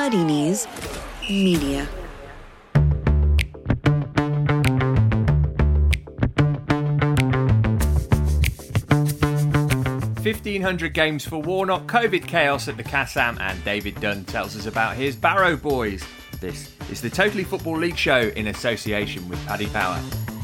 Muddy Knees Media. 1,500 games for Warnock, COVID chaos at the Kassam, and David Dunn tells us about his Barrow boys. This is the Totally Football League show in association with Paddy Power.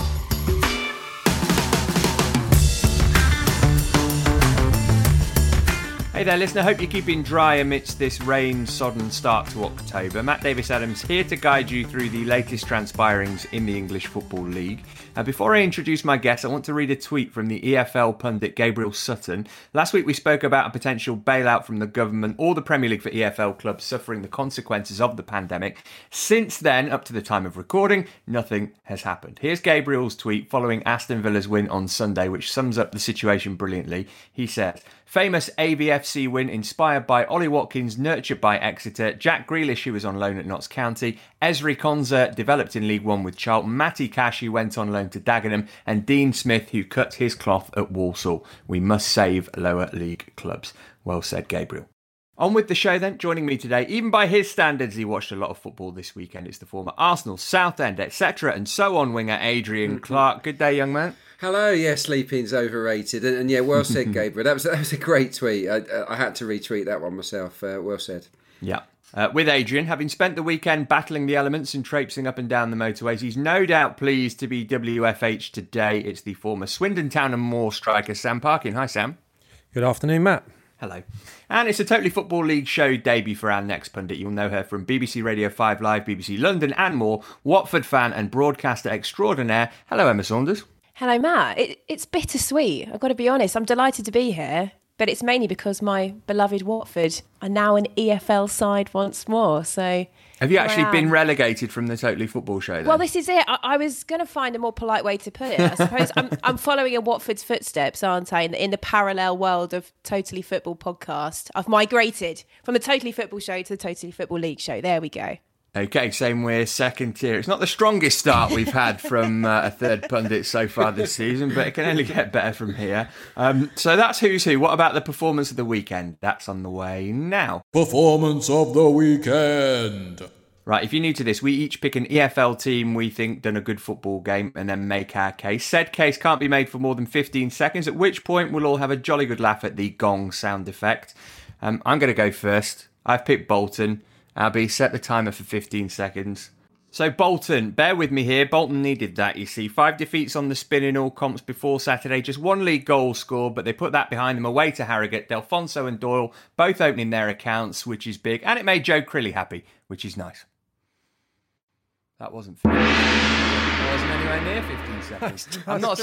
Hey there, listener. Hope you're keeping dry amidst this rain-sodden start to October. Matt Davis-Adams here to guide you through the latest transpirings in the English Football League. Before I introduce my guest, I want to read a tweet from the EFL pundit Gabriel Sutton. Last week we spoke about a potential bailout from the government or the Premier League for EFL clubs suffering the consequences of the pandemic. Since then, up to the time of recording, nothing has happened. Here's Gabriel's tweet following Aston Villa's win on Sunday, which sums up the situation brilliantly. He says, famous AVFC win inspired by Ollie Watkins, nurtured by Exeter, Jack Grealish, who was on loan at Notts County, Ezri Konsa, developed in League One with Charlton, Matty Cash, who went on loan to Dagenham, and Dean Smith, who cut his cloth at Walsall. We must save lower league clubs. Well said, Gabriel. On with the show then. Joining me today, even by his standards, he watched a lot of football this weekend. It's the former Arsenal, Southend, etc. and so on winger Adrian Clarke. Good day, young man. Hello, yeah, sleeping's overrated. And yeah, well said, Gabriel. That was a great tweet. I had to retweet that one myself. Well said. Yeah. With Adrian, having spent the weekend battling the elements and traipsing up and down the motorways, he's no doubt pleased to be WFH today. It's the former Swindon Town and Moor striker, Sam Parkin. Hi, Sam. Good afternoon, Matt. Hello. And it's a Totally Football League show debut for our next pundit. You'll know her from BBC Radio 5 Live, BBC London and more, Watford fan and broadcaster extraordinaire. Hello, Emma Saunders. Hello, Matt. It's bittersweet. I've got to be honest. I'm delighted to be here, but it's mainly because my beloved Watford are now an EFL side once more. So, have you actually been relegated from the Totally Football show then? Well, this is it. I was going to find a more polite way to put it. I suppose I'm following in Watford's footsteps, aren't I? In the parallel world of Totally Football podcast, I've migrated from the Totally Football show to the Totally Football League show. There we go. Okay, same we're second tier. It's not the strongest start we've had from a third pundit so far this season, but it can only get better from here. So that's who's who. What about the performance of the weekend? That's on the way now. Performance of the weekend. Right, if you're new to this, we each pick an EFL team we think done a good football game and then make our case. Said case can't be made for more than 15 seconds, at which point we'll all have a jolly good laugh at the gong sound effect. I'm going to go first. I've picked Bolton. Abby, set the timer for 15 seconds. So Bolton, bear with me here. Bolton needed that, you see. 5 defeats on the spin in all comps before Saturday. Just 1 league goal scored, but they put that behind them away to Harrogate. Delfonso and Doyle both opening their accounts, which is big. And it made Joe Crilly happy, which is nice. That wasn't fair. It wasn't anywhere near 15 seconds.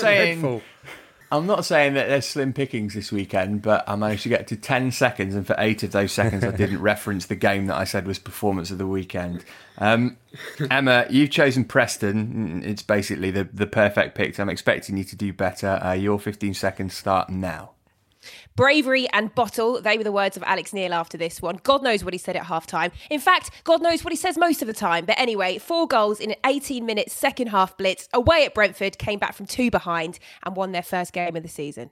I'm not saying that there's slim pickings this weekend, but I managed to get to 10 seconds, and for 8 of those seconds I didn't reference the game that I said was performance of the weekend. Emma, you've chosen Preston. It's basically the perfect pick. I'm expecting you to do better. Your 15 seconds start now. Bravery and bottle, they were the words of Alex Neil after this one. God knows what he said at half-time. In fact, God knows what he says most of the time. But anyway, 4 goals in an 18-minute second-half blitz. Away at Brentford, came back from 2 behind and won their first game of the season.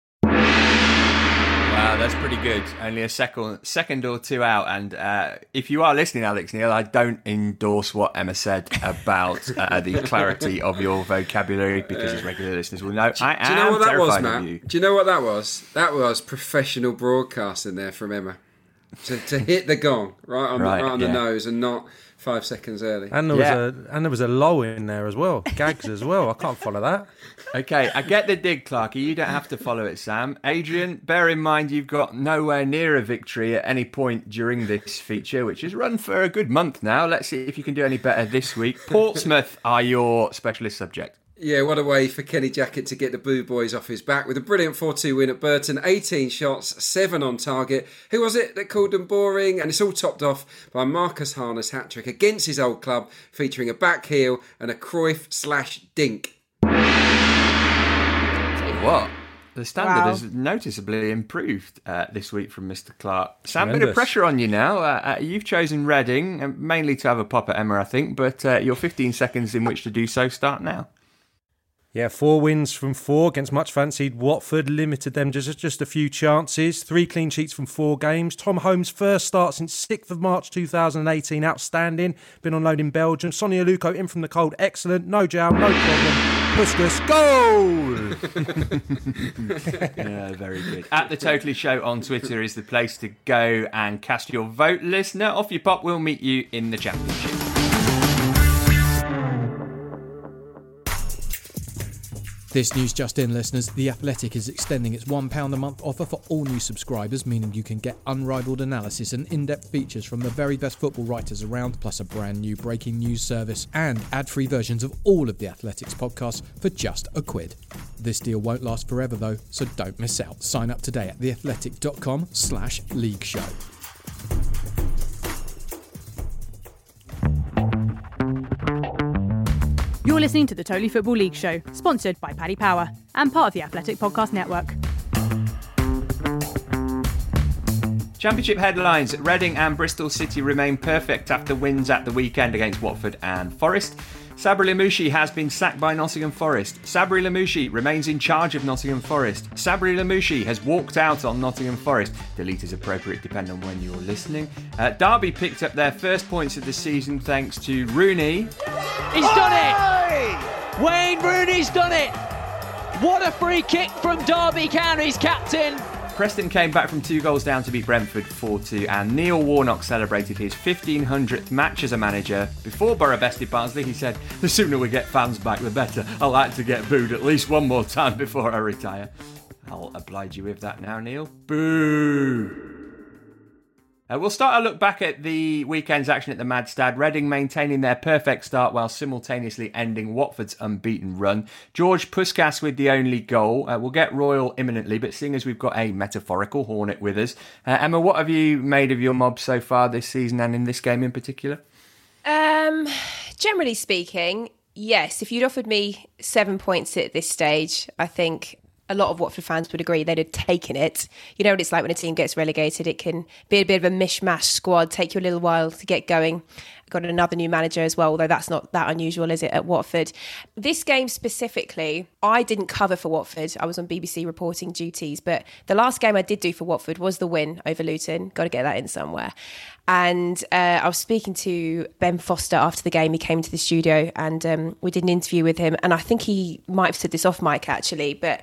Wow, that's pretty good. Only a second or 2 out. And if you are listening, Alex Neil, I don't endorse what Emma said about the clarity of your vocabulary, because as regular listeners will know, I am terrified of you. Do you know what that was? That was professional broadcasting there from Emma. To hit the gong right on the nose and not 5 seconds early. And there was a lull in there as well. Gags as well. I can't follow that. Okay, I get the dig, Clarky. You don't have to follow it, Sam. Adrian, bear in mind you've got nowhere near a victory at any point during this feature, which has run for a good month now. Let's see if you can do any better this week. Portsmouth are your specialist subject. Yeah, what a way for Kenny Jackett to get the Boo Boys off his back with a brilliant 4-2 win at Burton. 18 shots, 7 on target. Who was it that called them boring? And it's all topped off by Marcus Harner's hat-trick against his old club, featuring a back heel and a Cruyff/dink. Tell you what, the standard has noticeably improved this week from Mr. Clarke. Sam, a bit of pressure on you now. You've chosen Reading, mainly to have a pop at Emma, I think, but your 15 seconds in which to do so start now. Yeah, 4 wins from 4 against much fancied Watford, limited them just a few chances. 3 clean sheets from 4 games. Tom Holmes' first start since 6th of March 2018, outstanding. Been on loan in Belgium. Sonny Aluko in from the cold, excellent. No jowl, no problem. Puskas, goal! Yeah, very good. At the Totally Show on Twitter is the place to go and cast your vote, listener. Off you pop, we'll meet you in the Championship. This news just in, listeners. The Athletic is extending its £1 a month offer for all new subscribers, meaning you can get unrivaled analysis and in-depth features from the very best football writers around, plus a brand new breaking news service and ad-free versions of all of the Athletic's podcasts for just £1. This deal won't last forever though, so don't miss out. Sign up today at theathletic.com/league show. You're listening to the Totally Football League Show, sponsored by Paddy Power and part of the Athletic Podcast Network. Championship headlines. Reading and Bristol City remain perfect after wins at the weekend against Watford and Forest. Sabri Lamouchi has been sacked by Nottingham Forest. Sabri Lamouchi remains in charge of Nottingham Forest. Sabri Lamouchi has walked out on Nottingham Forest. Delete is appropriate depending on when you're listening. Derby picked up their first points of the season thanks to Rooney. He's done it! Wayne Rooney's done it! What a free kick from Derby County's captain! Preston came back from 2 goals down to beat Brentford 4-2, and Neil Warnock celebrated his 1500th match as a manager. Before Borough bested Barnsley, he said, "The sooner we get fans back, the better. I like to get booed at least one more time before I retire." I'll oblige you with that now, Neil. Boo! We'll start a look back at the weekend's action at the Madstad. Reading maintaining their perfect start while simultaneously ending Watford's unbeaten run. George Puskas with the only goal. We'll get Royal imminently, but seeing as we've got a metaphorical Hornet with us. Emma, what have you made of your mob so far this season and in this game in particular? Generally speaking, yes. If you'd offered me 7 points at this stage, I think a lot of Watford fans would agree they'd have taken it. You know what it's like when a team gets relegated. It can be a bit of a mishmash squad, take you a little while to get going. Got another new manager as well, although that's not that unusual, is it, at Watford? This game specifically, I didn't cover for Watford. I was on BBC reporting duties, but the last game I did do for Watford was the win over Luton. Got to get that in somewhere. And I was speaking to Ben Foster after the game. He came to the studio and we did an interview with him. And I think he might have said this off mic, actually, but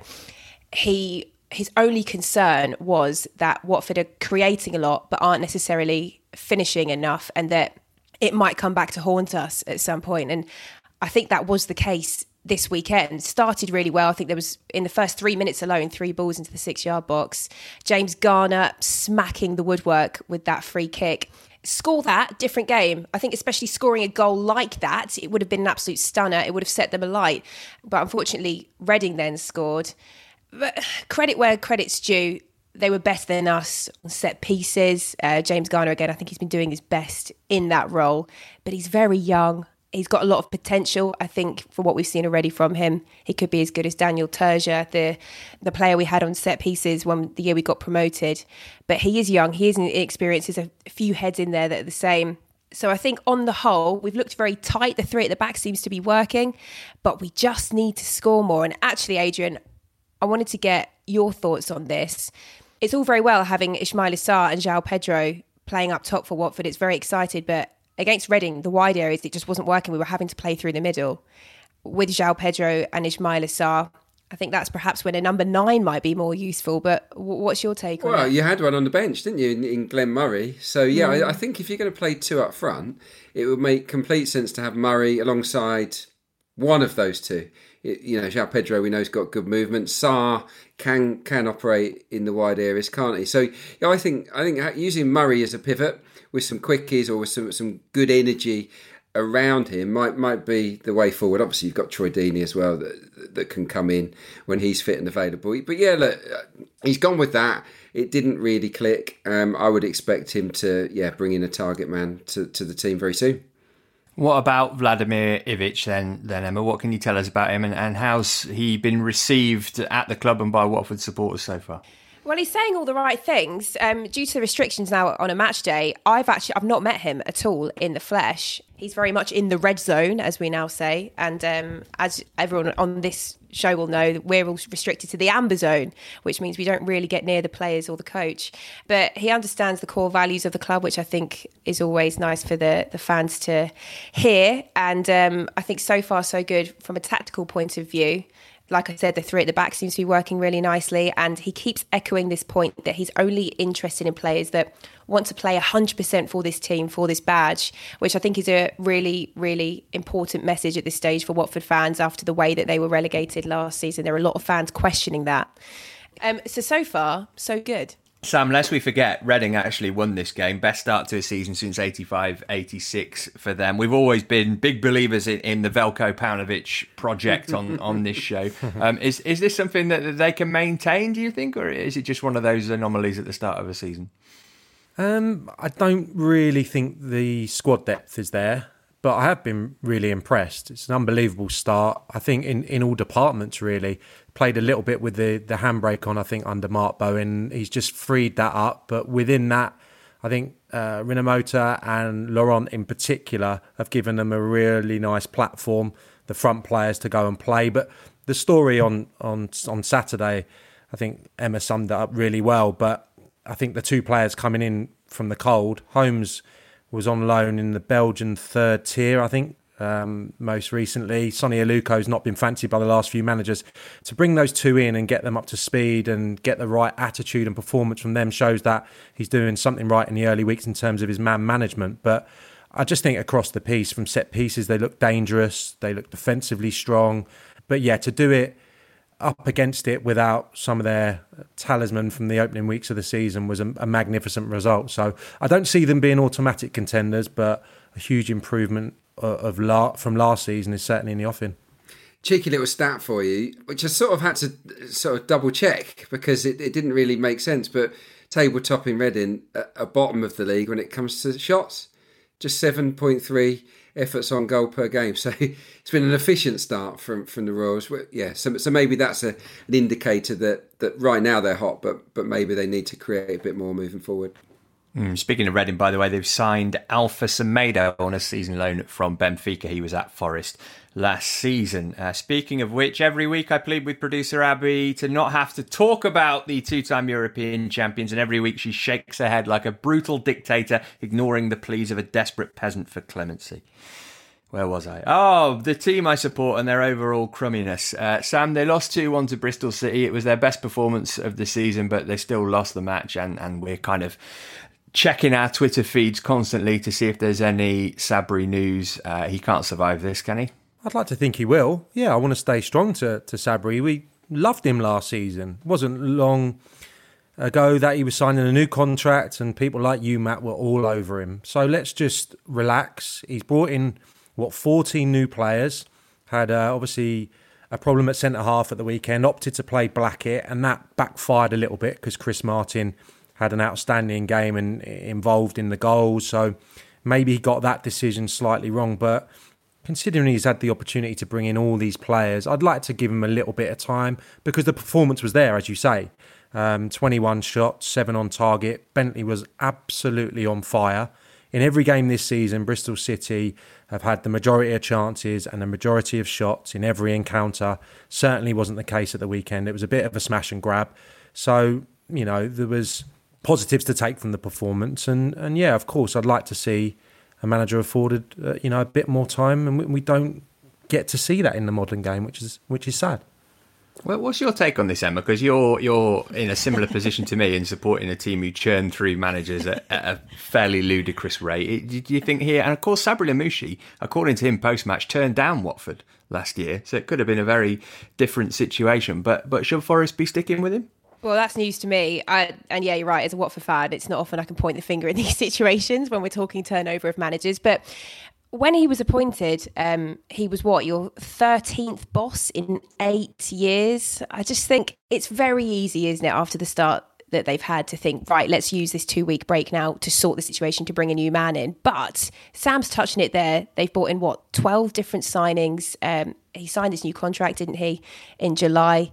his only concern was that Watford are creating a lot but aren't necessarily finishing enough, and that it might come back to haunt us at some point. And I think that was the case this weekend. Started really well. I think there was, in the first 3 minutes alone, 3 balls into the 6-yard box. James Garner smacking the woodwork with that free kick. Score that, different game. I think especially scoring a goal like that, it would have been an absolute stunner. It would have set them alight. But unfortunately, Reading then scored. But credit where credit's due. They were better than us on set pieces. James Garner, again, I think he's been doing his best in that role. But he's very young. He's got a lot of potential. I think from what we've seen already from him, he could be as good as Daniel Terzier, the player we had on set pieces when the year we got promoted. But he is young. He is inexperienced. There's a few heads in there that are the same. So I think on the whole, we've looked very tight. The 3 at the back seems to be working. But we just need to score more. And actually, Adrian, I wanted to get your thoughts on this. It's all very well having Ismail Assar and João Pedro playing up top for Watford. It's very excited, but against Reading, the wide areas, it just wasn't working. We were having to play through the middle. With João Pedro and Ismail Assar, I think that's perhaps when a number 9 might be more useful. But what's your take on it? Well, you had one on the bench, didn't you, in Glenn Murray? So, yeah, I think if you're going to play 2 up front, it would make complete sense to have Murray alongside one of those 2. You know, João Pedro, we know, has got good movement. Sarr can operate in the wide areas, can't he? So, yeah, I think using Murray as a pivot with some quickies or with some good energy around him might be the way forward. Obviously, you've got Troy Deeney as well that can come in when he's fit and available. But yeah, look, he's gone with that. It didn't really click. I would expect him to bring in a target man to the team very soon. What about Vladimir Ivic then, Emma? What can you tell us about him and how's he been received at the club and by Watford supporters so far? Well, he's saying all the right things. Due to the restrictions now on a match day, I've not met him at all in the flesh. He's very much in the red zone, as we now say. And as everyone on this show will know, we're all restricted to the amber zone, which means we don't really get near the players or the coach. But he understands the core values of the club, which I think is always nice for the fans to hear. And I think so far so good from a tactical point of view. Like I said, the three at the back seems to be working really nicely, and he keeps echoing this point that he's only interested in players that want to play 100% for this team, for this badge, which I think is a really, really important message at this stage for Watford fans after the way that they were relegated last season. There are a lot of fans questioning that. So far, so good. Sam, lest we forget, Reading actually won this game. Best start to a season since 85-86 for them. We've always been big believers in the Veljko Paunovic project on this show. Is this something that they can maintain, do you think? Or is it just one of those anomalies at the start of a season? I don't really think the squad depth is there, but I have been really impressed. It's an unbelievable start. I think in all departments, really. Played a little bit with the handbrake on, I think, under Mark Bowen. He's just freed that up. But within that, I think Rinomhota and Laurent in particular have given them a really nice platform, the front players to go and play. But the story on Saturday, I think Emma summed it up really well. But I think the two players coming in from the cold, Holmes was on loan in the Belgian third tier, I think, most recently. Sonny Aluko's not been fancied by the last few managers. To bring those two in and get them up to speed and get the right attitude and performance from them shows that he's doing something right in the early weeks in terms of his man management. But I just think across the piece, from set pieces, they look dangerous, they look defensively strong. But yeah, to do it up against it without some of their talisman from the opening weeks of the season was a magnificent result. So I don't see them being automatic contenders, but a huge improvement from last season is certainly in the offing. Cheeky little stat for you, which I sort of had to sort of double check because it didn't really make sense, but tabletop in Reading at bottom of the league when it comes to shots, just 7.3 efforts on goal per game. So it's been an efficient start from the Royals. Yeah, so maybe that's an indicator that right now they're hot, but maybe they need to create a bit more moving forward. Speaking of Reading, by the way, they've signed Alpha Semedo on a season loan from Benfica. He was at Forest last season. Speaking of which, every week I plead with producer Abby to not have to talk about the two-time European champions, and every week she shakes her head like a brutal dictator, ignoring the pleas of a desperate peasant for clemency. Where was I? Oh, the team I support and their overall crumminess. Sam, they lost 2-1 to Bristol City. It was their best performance of the season, but they still lost the match, and we're kind of checking our Twitter feeds constantly to see if there's any Sabri news. He can't survive this, can he? I'd like to think he will. Yeah, I want to stay strong to Sabri. We loved him last season. It wasn't long ago that he was signing a new contract and people like you, Matt, were all over him. So let's just relax. He's brought in, 14 new players. Had obviously a problem at centre-half at the weekend, opted to play Blackett, and that backfired a little bit because Chris Martin had an outstanding game and involved in the goals. So maybe he got that decision slightly wrong. But considering he's had the opportunity to bring in all these players, I'd like to give him a little bit of time because the performance was there, as you say. 21 shots, 7 on target. Bentley was absolutely on fire. In every game this season, Bristol City have had the majority of chances and the majority of shots in every encounter. Certainly wasn't the case at the weekend. It was a bit of a smash and grab. So, there was positives to take from the performance. And yeah, of course, I'd like to see a manager afforded, a bit more time. And we don't get to see that in the modern game, which is sad. Well, what's your take on this, Emma? Because you're in a similar position to me in supporting a team who churn through managers at a fairly ludicrous rate. Do you think here, and of course Sabri Lamouchi, according to him post-match, turned down Watford last year, so it could have been a very different situation. But should Forest be sticking with him? Well, that's news to me. And yeah, you're right. As a Watford fan, it's not often I can point the finger in these situations when we're talking turnover of managers. But when he was appointed, he was your 13th boss in 8 years. I just think it's very easy, isn't it, after the start that they've had to think, right, let's use this 2-week break now to sort the situation to bring a new man in. But Sam's touching it there. They've brought in 12 different signings. He signed his new contract, didn't he, in July?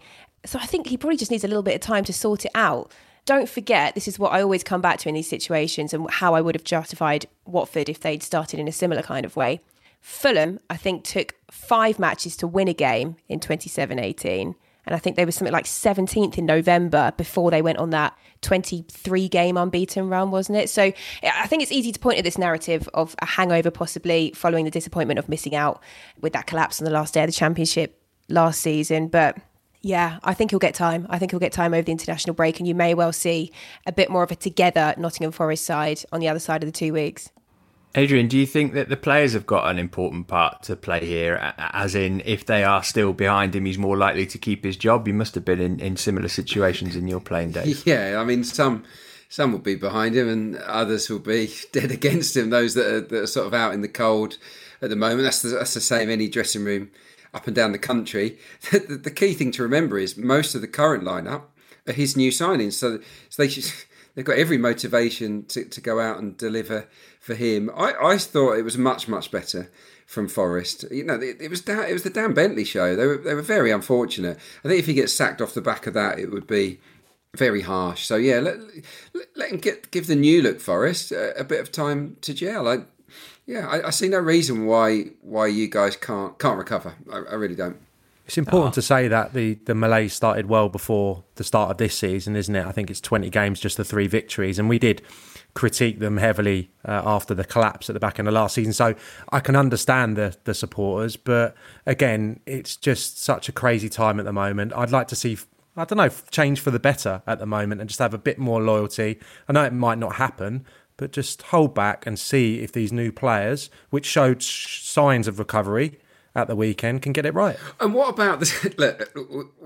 So I think he probably just needs a little bit of time to sort it out. Don't forget, this is what I always come back to in these situations and how I would have justified Watford if they'd started in a similar kind of way. Fulham, I think, took 5 matches to win a game in 27-18. And I think they were something like 17th in November before they went on that 23-game unbeaten run, wasn't it? So I think it's easy to point at this narrative of a hangover possibly following the disappointment of missing out with that collapse on the last day of the Championship last season. But yeah, I think he'll get time. I think he'll get time over the international break, and you may well see a bit more of a together Nottingham Forest side on the other side of the 2 weeks. Adrian, do you think that the players have got an important part to play here? As in, if they are still behind him, he's more likely to keep his job? You must have been in similar situations in your playing days. Yeah, I mean, some will be behind him and others will be dead against him. Those that are sort of out in the cold at the moment. That's the same any dressing room up and down the country. The key thing to remember is most of the current lineup are his new signings. So they've got every motivation to go out and deliver for him. I thought it was much better from Forest. You know, it was the Dan Bentley show. They were very unfortunate. I think if he gets sacked off the back of that, it would be very harsh. So yeah, let him give the new look Forest a bit of time to gel. I see no reason why you guys can't recover. I really don't. It's important to say that the Malays started well before the start of this season, isn't it? I think it's 20 games, just the 3 victories. And we did critique them heavily after the collapse at the back end of last season. So I can understand the supporters. But again, it's just such a crazy time at the moment. I'd like to see, I don't know, change for the better at the moment and just have a bit more loyalty. I know it might not happen, but just hold back and see if these new players, which showed signs of recovery at the weekend, can get it right. And what about this? Look,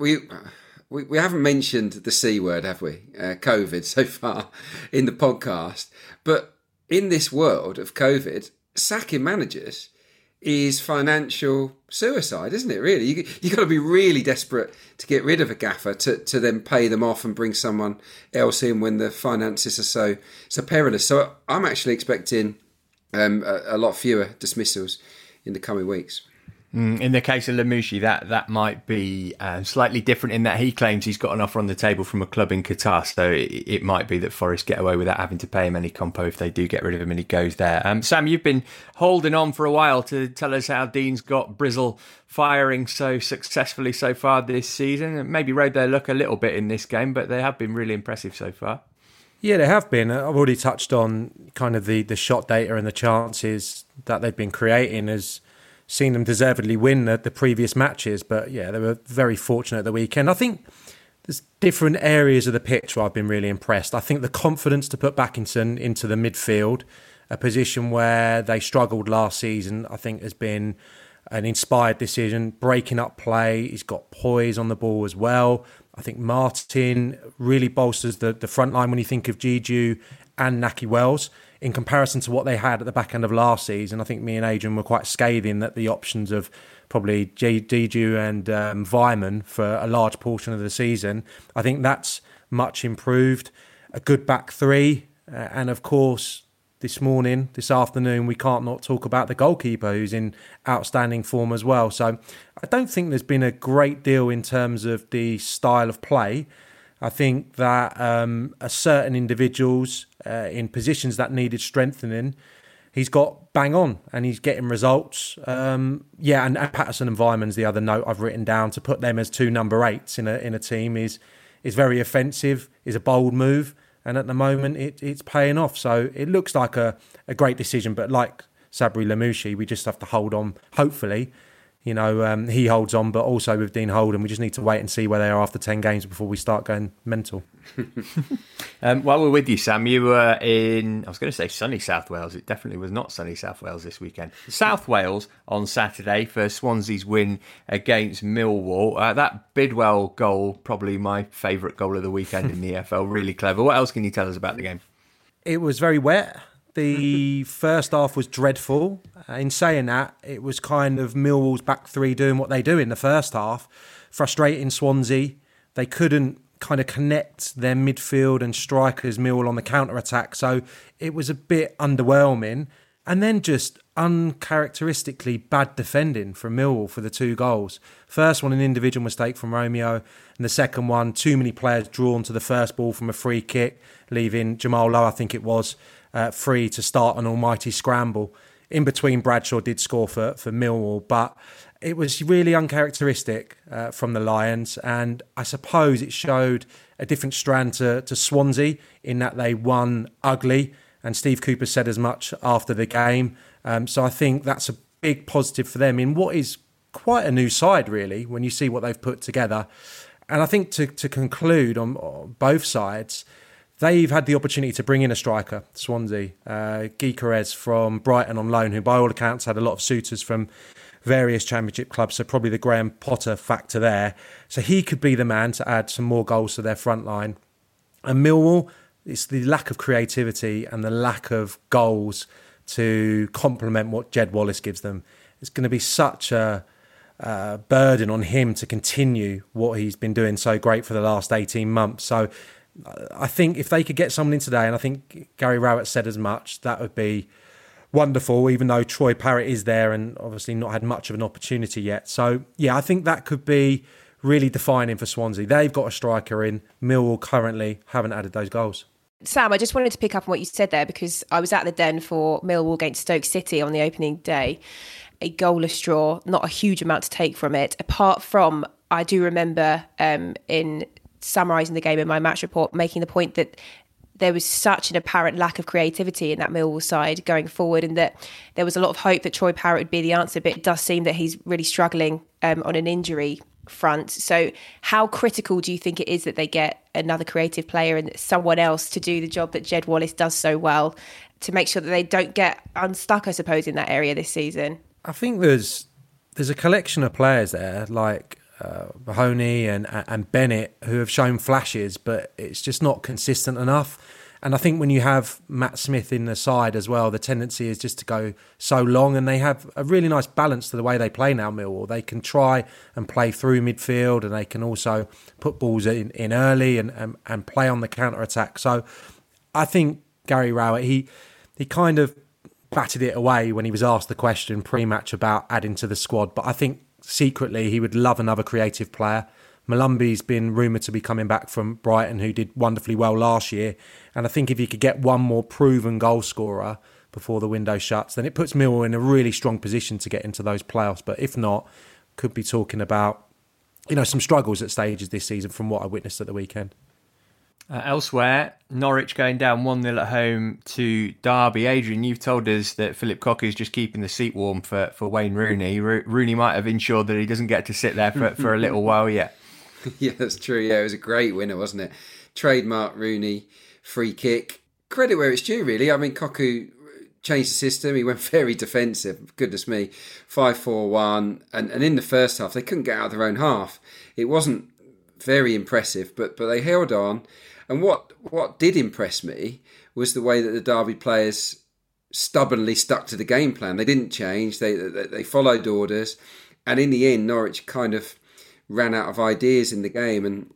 we haven't mentioned the C word, have we? COVID so far in the podcast. But in this world of COVID, sacking managers is financial suicide, isn't it? Really, you got to be really desperate to get rid of a gaffer to then pay them off and bring someone else in when the finances are so perilous. So I'm actually expecting a lot fewer dismissals in the coming weeks. In the case of Lamouchi, that might be slightly different in that he claims he's got an offer on the table from a club in Qatar, so it might be that Forest get away without having to pay him any compo if they do get rid of him and he goes there. Sam, you've been holding on for a while to tell us how Dean's got Brizzle firing so successfully so far this season. Maybe rode their luck a little bit in this game, but they have been really impressive so far. Yeah, they have been. I've already touched on kind of the shot data and the chances that they've been creating as seen them deservedly win the previous matches. But yeah, they were very fortunate at the weekend. I think there's different areas of the pitch where I've been really impressed. I think the confidence to put Backinson into the midfield, a position where they struggled last season, I think has been an inspired decision. Breaking up play, he's got poise on the ball as well. I think Martin really bolsters the front line when you think of Giju and Nahki Wells. In comparison to what they had at the back end of last season, I think me and Adrian were quite scathing that the options of probably Giju and Vyman for a large portion of the season. I think that's much improved. A good back three. And of course, this afternoon, we can't not talk about the goalkeeper who's in outstanding form as well. So I don't think there's been a great deal in terms of the style of play. I think that certain individuals in positions that needed strengthening, he's got bang on and he's getting results. And Patterson and Vyman's the other note I've written down. To put them as 2 number 8s in a team is very offensive, is a bold move. And at the moment, it's paying off. So it looks like a great decision. But like Sabri Lamouchi, we just have to hold on, hopefully. He holds on, but also with Dean Holden, we just need to wait and see where they are after 10 games before we start going mental. While we're with you, Sam, you were in, I was going to say sunny South Wales. It definitely was not sunny South Wales this weekend. South Wales on Saturday for Swansea's win against Millwall. That Bidwell goal, probably my favourite goal of the weekend in the EFL. Really clever. What else can you tell us about the game? It was very wet. The first half was dreadful. In saying that, it was kind of Millwall's back three doing what they do in the first half, frustrating Swansea. They couldn't kind of connect their midfield and strikers, Millwall, on the counter-attack. So it was a bit underwhelming. And then just uncharacteristically bad defending from Millwall for the 2 goals. First one, an individual mistake from Romeo. And the second one, too many players drawn to the first ball from a free kick, leaving Jamal Lowe, I think it was, free to start an almighty scramble. In between, Bradshaw did score for Millwall, but it was really uncharacteristic from the Lions, and I suppose it showed a different strand to Swansea in that they won ugly, and Steve Cooper said as much after the game. So I think that's a big positive for them in what is quite a new side, really, when you see what they've put together. And I think to conclude on both sides, they've had the opportunity to bring in a striker, Swansea, Gyökeres from Brighton on loan, who by all accounts had a lot of suitors from various Championship clubs, so probably the Graham Potter factor there. So he could be the man to add some more goals to their front line. And Millwall, it's the lack of creativity and the lack of goals to complement what Jed Wallace gives them. It's going to be such a burden on him to continue what he's been doing so great for the last 18 months. So I think if they could get someone in today, and I think Gary Rowett said as much, that would be wonderful, even though Troy Parrott is there and obviously not had much of an opportunity yet. So, yeah, I think that could be really defining for Swansea. They've got a striker in. Millwall currently haven't added those goals. Sam, I just wanted to pick up on what you said there, because I was at the Den for Millwall against Stoke City on the opening day. A goalless draw, not a huge amount to take from it. Apart from, I do remember in summarising the game in my match report, making the point that there was such an apparent lack of creativity in that Millwall side going forward, and that there was a lot of hope that Troy Parrott would be the answer, but it does seem that he's really struggling on an injury front. So how critical do you think it is that they get another creative player and someone else to do the job that Jed Wallace does so well, to make sure that they don't get unstuck, I suppose, in that area this season? I think there's a collection of players there, like Mahoney and Bennett, who have shown flashes, but it's just not consistent enough. And I think when you have Matt Smith in the side as well, the tendency is just to go so long, and they have a really nice balance to the way they play now, Millwall. They can try and play through midfield, and they can also put balls in early and play on the counter-attack. So I think Gary Rowett, he kind of batted it away when he was asked the question pre-match about adding to the squad, but I think secretly he would love another creative player. Malumbi's been rumoured to be coming back from Brighton, who did wonderfully well last year. And I think if you could get one more proven goal scorer before the window shuts, then it puts Millwall in a really strong position to get into those playoffs. But if not, could be talking about, some struggles at stages this season from what I witnessed at the weekend. Elsewhere, Norwich going down 1-0 at home to Derby. Adrian, you've told us that Philip Cocu is just keeping the seat warm for Wayne Rooney. Rooney might have ensured that he doesn't get to sit there for a little while yet. Yeah, that's true. Yeah, it was a great winner, wasn't it? Trademark Rooney free kick. Credit where it's due, really. I mean, Cocu changed the system. He went very defensive. Goodness me. 5-4-1. And in the first half, they couldn't get out of their own half. It wasn't very impressive, but they held on. And what did impress me was the way that the Derby players stubbornly stuck to the game plan. They didn't change. They followed orders. And in the end, Norwich kind of ran out of ideas in the game. And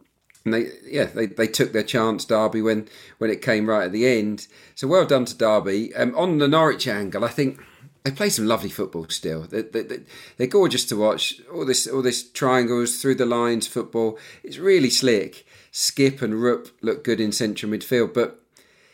they took their chance, Derby, when it came right at the end. So well done to Derby. On the Norwich angle, I think they play some lovely football still. They're gorgeous to watch. All this triangles through the lines football. It's really slick. Skip and Rupp look good in central midfield, but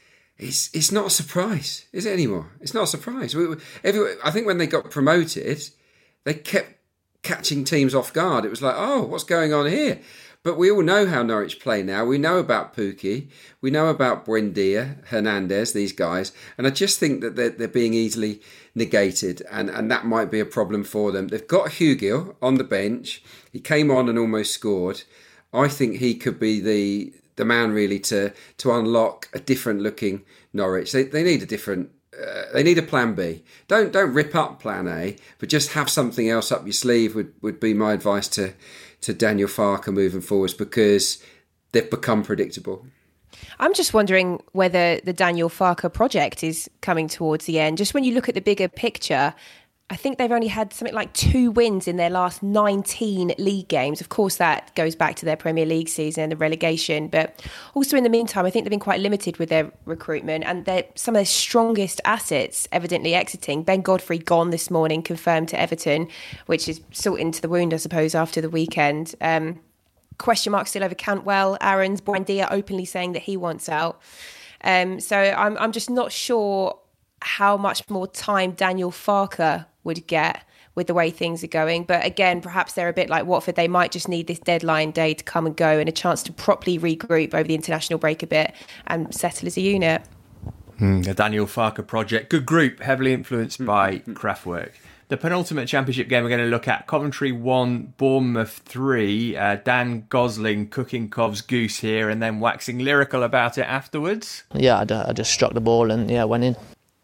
it's not a surprise, is it anymore? It's not a surprise. I think when they got promoted, they kept catching teams off guard. It was like, oh, what's going on here? But we all know how Norwich play now. We know about Pukki. We know about Buendia, Hernandez, these guys. And I just think that they're being easily negated, and that might be a problem for them. They've got Hugill on the bench. He came on and almost scored. I think he could be the man really to unlock a different looking Norwich. They need a different. They need a plan B. Don't rip up plan A, but just have something else up your sleeve. Would be my advice to Daniel Farke moving forwards, because they've become predictable. I'm just wondering whether the Daniel Farke project is coming towards the end. Just when you look at the bigger picture, I think they've only had something like 2 wins in their last 19 league games. Of course, that goes back to their Premier League season and the relegation. But also in the meantime, I think they've been quite limited with their recruitment, and they're some of their strongest assets evidently exiting. Ben Godfrey gone this morning, confirmed to Everton, which is salt into the wound, I suppose, after the weekend. Question mark still over Cantwell. Aaron's Buendia openly saying that he wants out. So I'm just not sure how much more time Daniel Farke would get with the way things are going. But again, perhaps they're a bit like Watford. They might just need this deadline day to come and go and a chance to properly regroup over the international break a bit and settle as a unit. The Daniel Farke project. Good group, heavily influenced by Kraftwerk. The penultimate championship game we're going to look at, Coventry 1, Bournemouth 3. Dan Gosling cooking Cov's goose here and then waxing lyrical about it afterwards. Yeah, I just struck the ball and went in.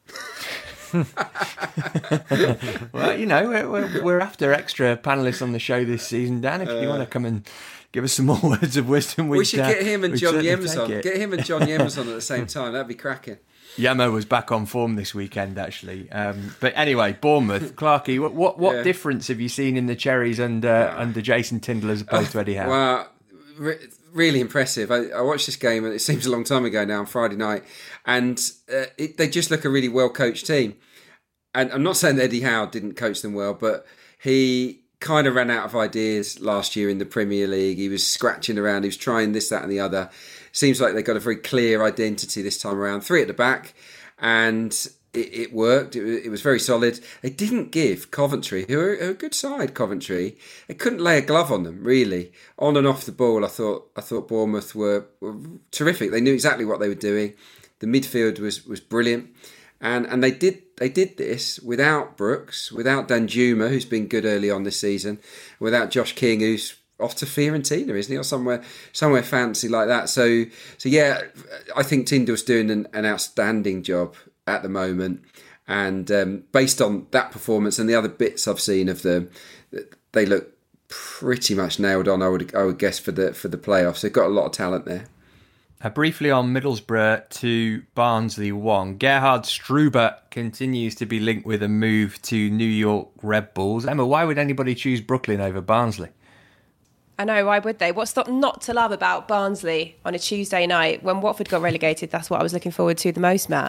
Well, you know, we're after extra panellists on the show this season, Dan. If you want to come and give us some more words of wisdom, we should get him and John Yems on. Get him and John Yems on at the same time. That'd be cracking. Yemo was back on form this weekend, actually. But anyway, Bournemouth, Clarkey, what difference have you seen in the Cherries under Jason Tindall as opposed to Eddie Howe? Well, really impressive. I watched this game, and it seems a long time ago now, on Friday night, and they just look a really well-coached team. And I'm not saying that Eddie Howe didn't coach them well, but he kind of ran out of ideas last year in the Premier League. He was scratching around. He was trying this, that and the other. Seems like they got a very clear identity this time around. 3 at the back, and it worked. It was very solid. They didn't give Coventry, who are a good side, Coventry, they couldn't lay a glove on them, really. On and off the ball, I thought Bournemouth were terrific. They knew exactly what they were doing. The midfield was brilliant. And they did this without Brooks, without Danjuma, who's been good early on this season, without Josh King, who's off to Fiorentina, isn't he, or somewhere fancy like that. So yeah, I think Tyndall's doing an outstanding job at the moment. And based on that performance and the other bits I've seen of them, they look pretty much nailed on. I would guess for the playoffs. They've got a lot of talent there. Briefly on Middlesbrough to Barnsley 1. Gerhard Struber continues to be linked with a move to New York Red Bulls. Emma, why would anybody choose Brooklyn over Barnsley? I know, why would they? What's not to love about Barnsley on a Tuesday night? When Watford got relegated, that's what I was looking forward to the most, Matt.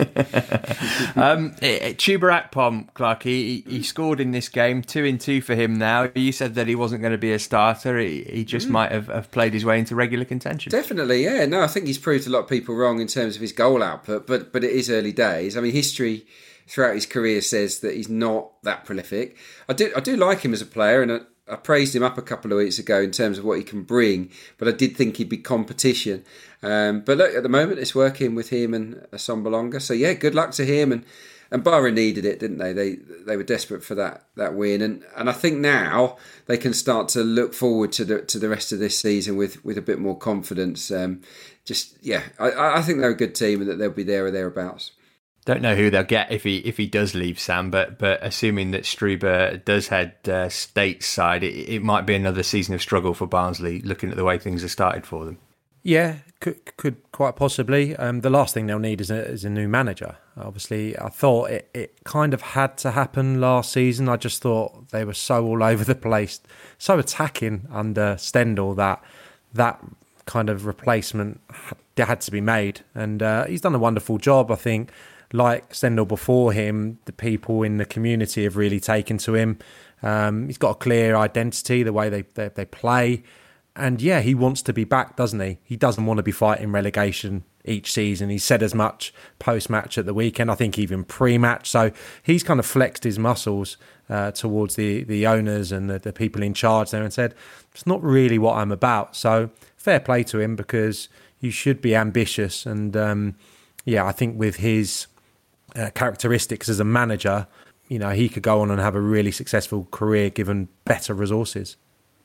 Chuba Akpom, Clark, he scored in this game, 2-2 for him now. You said that he wasn't going to be a starter. He just might have played his way into regular contention. Definitely, yeah. No, I think he's proved a lot of people wrong in terms of his goal output, but it is early days. I mean, history throughout his career says that he's not that prolific. I do like him as a player, and I praised him up a couple of weeks ago in terms of what he can bring, but I did think he'd be competition. But look, at the moment it's working with him and Assombalonga. So yeah, good luck to him. And Borough needed it, didn't they? They were desperate for that win, and I think now they can start to look forward to the rest of this season with a bit more confidence. I think they're a good team and that they'll be there or thereabouts. Don't know who they'll get if he does leave, Sam, but assuming that Struber does head stateside, it might be another season of struggle for Barnsley, looking at the way things have started for them. Yeah, could quite possibly. The last thing they'll need is a new manager. Obviously, I thought it kind of had to happen last season. I just thought they were so all over the place, so attacking under Stendhal that kind of replacement had to be made. And he's done a wonderful job, I think. Like Stendhal before him, the people in the community have really taken to him. He's got a clear identity, the way they play. And yeah, he wants to be back, doesn't he? He doesn't want to be fighting relegation each season. He said as much post-match at the weekend, I think even pre-match. So he's kind of flexed his muscles towards the owners and the people in charge there and said, it's not really what I'm about. So fair play to him, because you should be ambitious. And I think with his characteristics as a manager, he could go on and have a really successful career given better resources.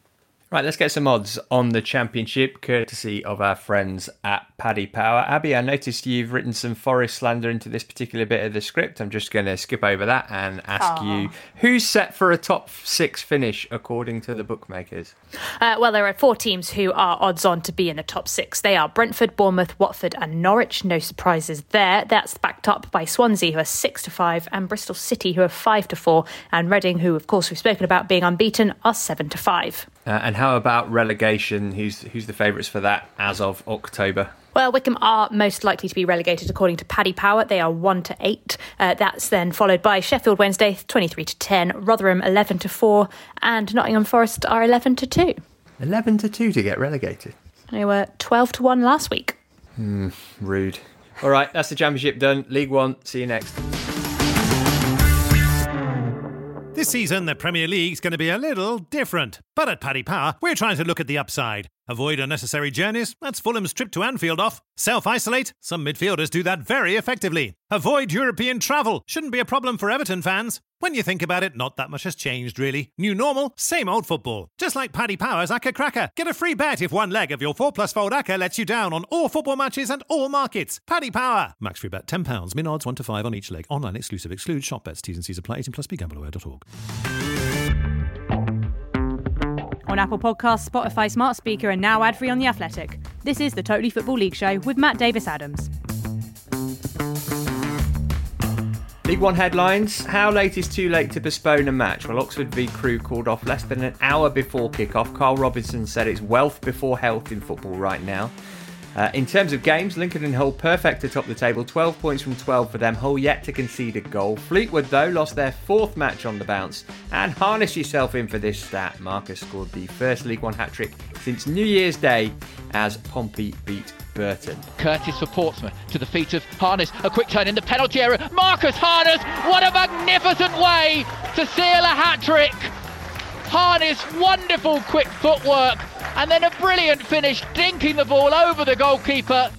Right, let's get some odds on the Championship, courtesy of our friends at Paddy Power. Abby, I noticed you've written some Forest slander into this particular bit of the script. I'm just going to skip over that and ask you, who's set for a top 6 finish according to the bookmakers? Well, there are 4 teams who are odds on to be in the top 6. They are Brentford, Bournemouth, Watford and Norwich. No surprises there. That's backed up by Swansea, who are 6-5, and Bristol City, who are 5-4, and Reading, who, of course, we've spoken about being unbeaten, are 7-5. And how about relegation? Who's the favourites for that as of October? Well, Wycombe are most likely to be relegated according to Paddy Power. They are 1-8. That's then followed by Sheffield Wednesday 23-10, Rotherham 11-4, and Nottingham Forest are 11-2. 11-2 to get relegated. They were 12-1 last week. Rude. All right, that's the Championship done. League One. See you next. This season, the Premier League's going to be a little different. But at Paddy Power, we're trying to look at the upside. Avoid unnecessary journeys. That's Fulham's trip to Anfield off. Self-isolate. Some midfielders do that very effectively. Avoid European travel. Shouldn't be a problem for Everton fans. When you think about it, not that much has changed, really. New normal, same old football. Just like Paddy Power's Acca Cracker. Get a free bet if one leg of your 4+fold Acca lets you down on all football matches and all markets. Paddy Power. Max free bet £10. Min odds 1-5 on each leg. Online exclusive. Excludes shop bets. T's and C's apply. 18+ BeGambleAware.org. On Apple Podcasts, Spotify Smart Speaker and now ad-free on The Athletic. This is the Totally Football League Show with Matt Davis-Adams. League One headlines. How late is too late to postpone a match? Well, Oxford v Crewe called off less than an hour before kick-off. Carl Robinson said it's wealth before health in football right now. In terms of games, Lincoln and Hull perfect to top the table. 12 points from 12 for them. Hull yet to concede a goal. Fleetwood, though, lost their 4th match on the bounce. And harness yourself in for this stat. Marcus scored the first League One hat-trick since New Year's Day as Pompey beat Burton. Curtis for Portsmouth to the feet of Harness. A quick turn in the penalty area. Marcus Harness, what a magnificent way to seal a hat-trick. Harness, wonderful quick footwork. And then a brilliant finish, dinking the ball over the goalkeeper.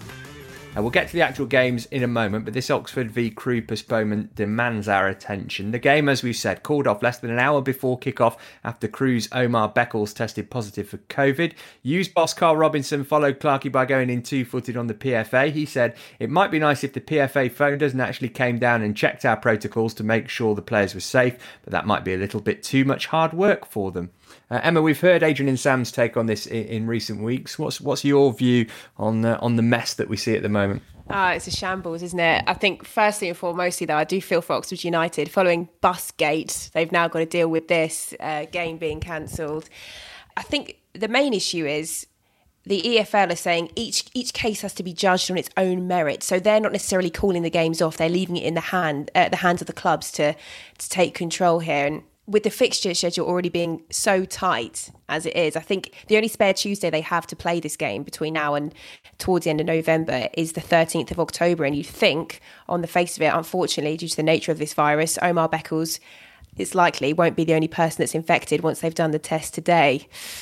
We'll get to the actual games in a moment, but this Oxford v Crewe postponement demands our attention. The game, as we've said, called off less than an hour before kick-off after Crewe's Omar Beckles tested positive for COVID. Used boss Carl Robinson followed Clarkey by going in 2-footed on the PFA. He said, it might be nice if the PFA phoned us and actually came down and checked our protocols to make sure the players were safe, but that might be a little bit too much hard work for them. Emma, we've heard Adrian and Sam's take on this in recent weeks. What's your view on the mess that we see at the moment? It's a shambles, isn't it? I think firstly and foremostly, though, I do feel for Oxford United. Following Busgate, they've now got to deal with this game being cancelled. I think the main issue is the EFL are saying each case has to be judged on its own merit. So they're not necessarily calling the games off. They're leaving it in the hands of the clubs to take control here. And with the fixture schedule already being so tight as it is, I think the only spare Tuesday they have to play this game between now and towards the end of November is the 13th of October. And you'd think, on the face of it, unfortunately, due to the nature of this virus, Omar Beckles, it's likely, won't be the only person that's infected once they've done the test today.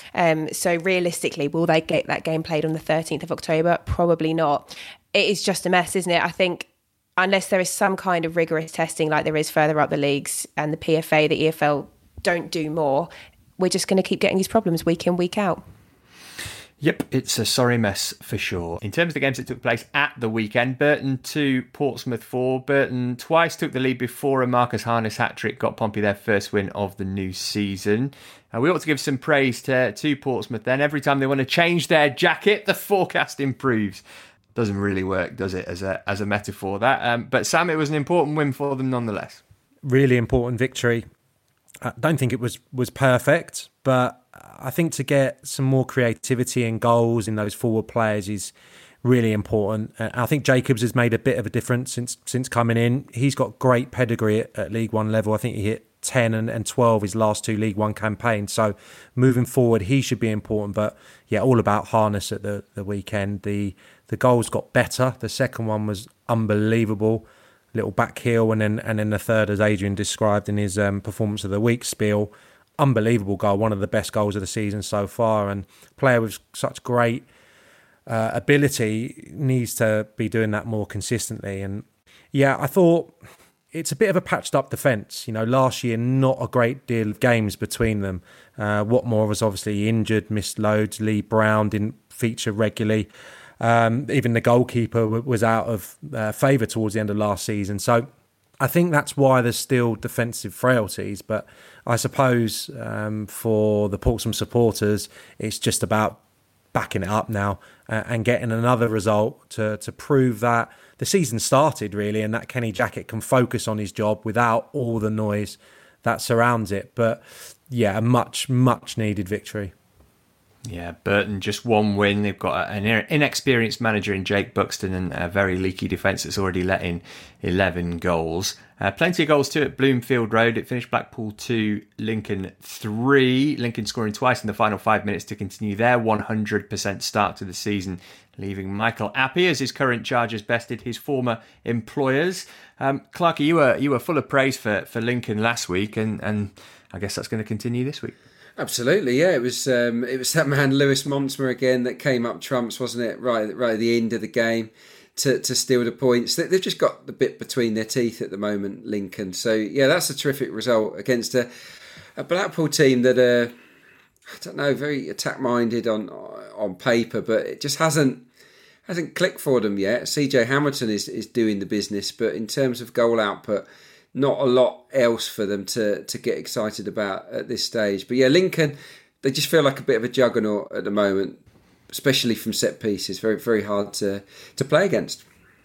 So realistically, will they get that game played on the 13th of October? Probably not. It is just a mess, isn't it? I think unless there is some kind of rigorous testing like there is further up the leagues and the PFA, the EFL don't do more, we're just going to keep getting these problems week in, week out. Yep, it's a sorry mess for sure. In terms of the games that took place at the weekend, Burton 2, Portsmouth 4. Burton twice took the lead before a Marcus Harness hat-trick got Pompey their first win of the new season. We ought to give some praise to Portsmouth then. Every time they want to change their jacket, the forecast improves. Doesn't really work, does it, as a metaphor, that? But Sam, it was an important win for them nonetheless. Really important victory. I don't think it was perfect, but I think to get some more creativity and goals in those forward players is really important. I think Jacobs has made a bit of a difference since coming in. He's got great pedigree at League One level. I think he hit 10 and 12 his last 2 League One campaigns. So moving forward, he should be important. But yeah, all about Harness at the weekend. The goals got better. The second one was unbelievable. Little back heel, and then the third, as Adrian described in his performance of the week spiel, unbelievable goal, one of the best goals of the season so far. And a player with such great ability needs to be doing that more consistently. And yeah, I thought it's a bit of a patched up defence. Last year, not a great deal of games between them. Watmore was obviously injured, missed loads. Lee Brown didn't feature regularly. Even the goalkeeper was out of favour towards the end of last season. So I think that's why there's still defensive frailties. But I suppose for the Portsmouth supporters, it's just about backing it up now and getting another result to prove that the season started, really, and that Kenny Jackett can focus on his job without all the noise that surrounds it. But yeah, a much, much needed victory. Yeah, Burton just one win. They've got an inexperienced manager in Jake Buxton and a very leaky defence that's already let in 11 goals. Plenty of goals too at Bloomfield Road. It finished Blackpool 2, Lincoln 3. Lincoln scoring twice in the final 5 minutes to continue their 100% start to the season, leaving Michael Appy as his current charges bested his former employers. Clarky, you were full of praise for Lincoln last week, and I guess that's going to continue this week. Absolutely, yeah. It was that man Lewis Montsma again that came up trumps, wasn't it? Right at the end of the game to steal the points. They've just got the bit between their teeth at the moment, Lincoln. So yeah, that's a terrific result against a Blackpool team that are, I don't know, very attack minded on paper, but it just hasn't clicked for them yet. CJ Hamilton is doing the business, but in terms of goal output, not a lot else for them to get excited about at this stage. But yeah, Lincoln, they just feel like a bit of a juggernaut at the moment, especially from set pieces. Very, very hard to play against.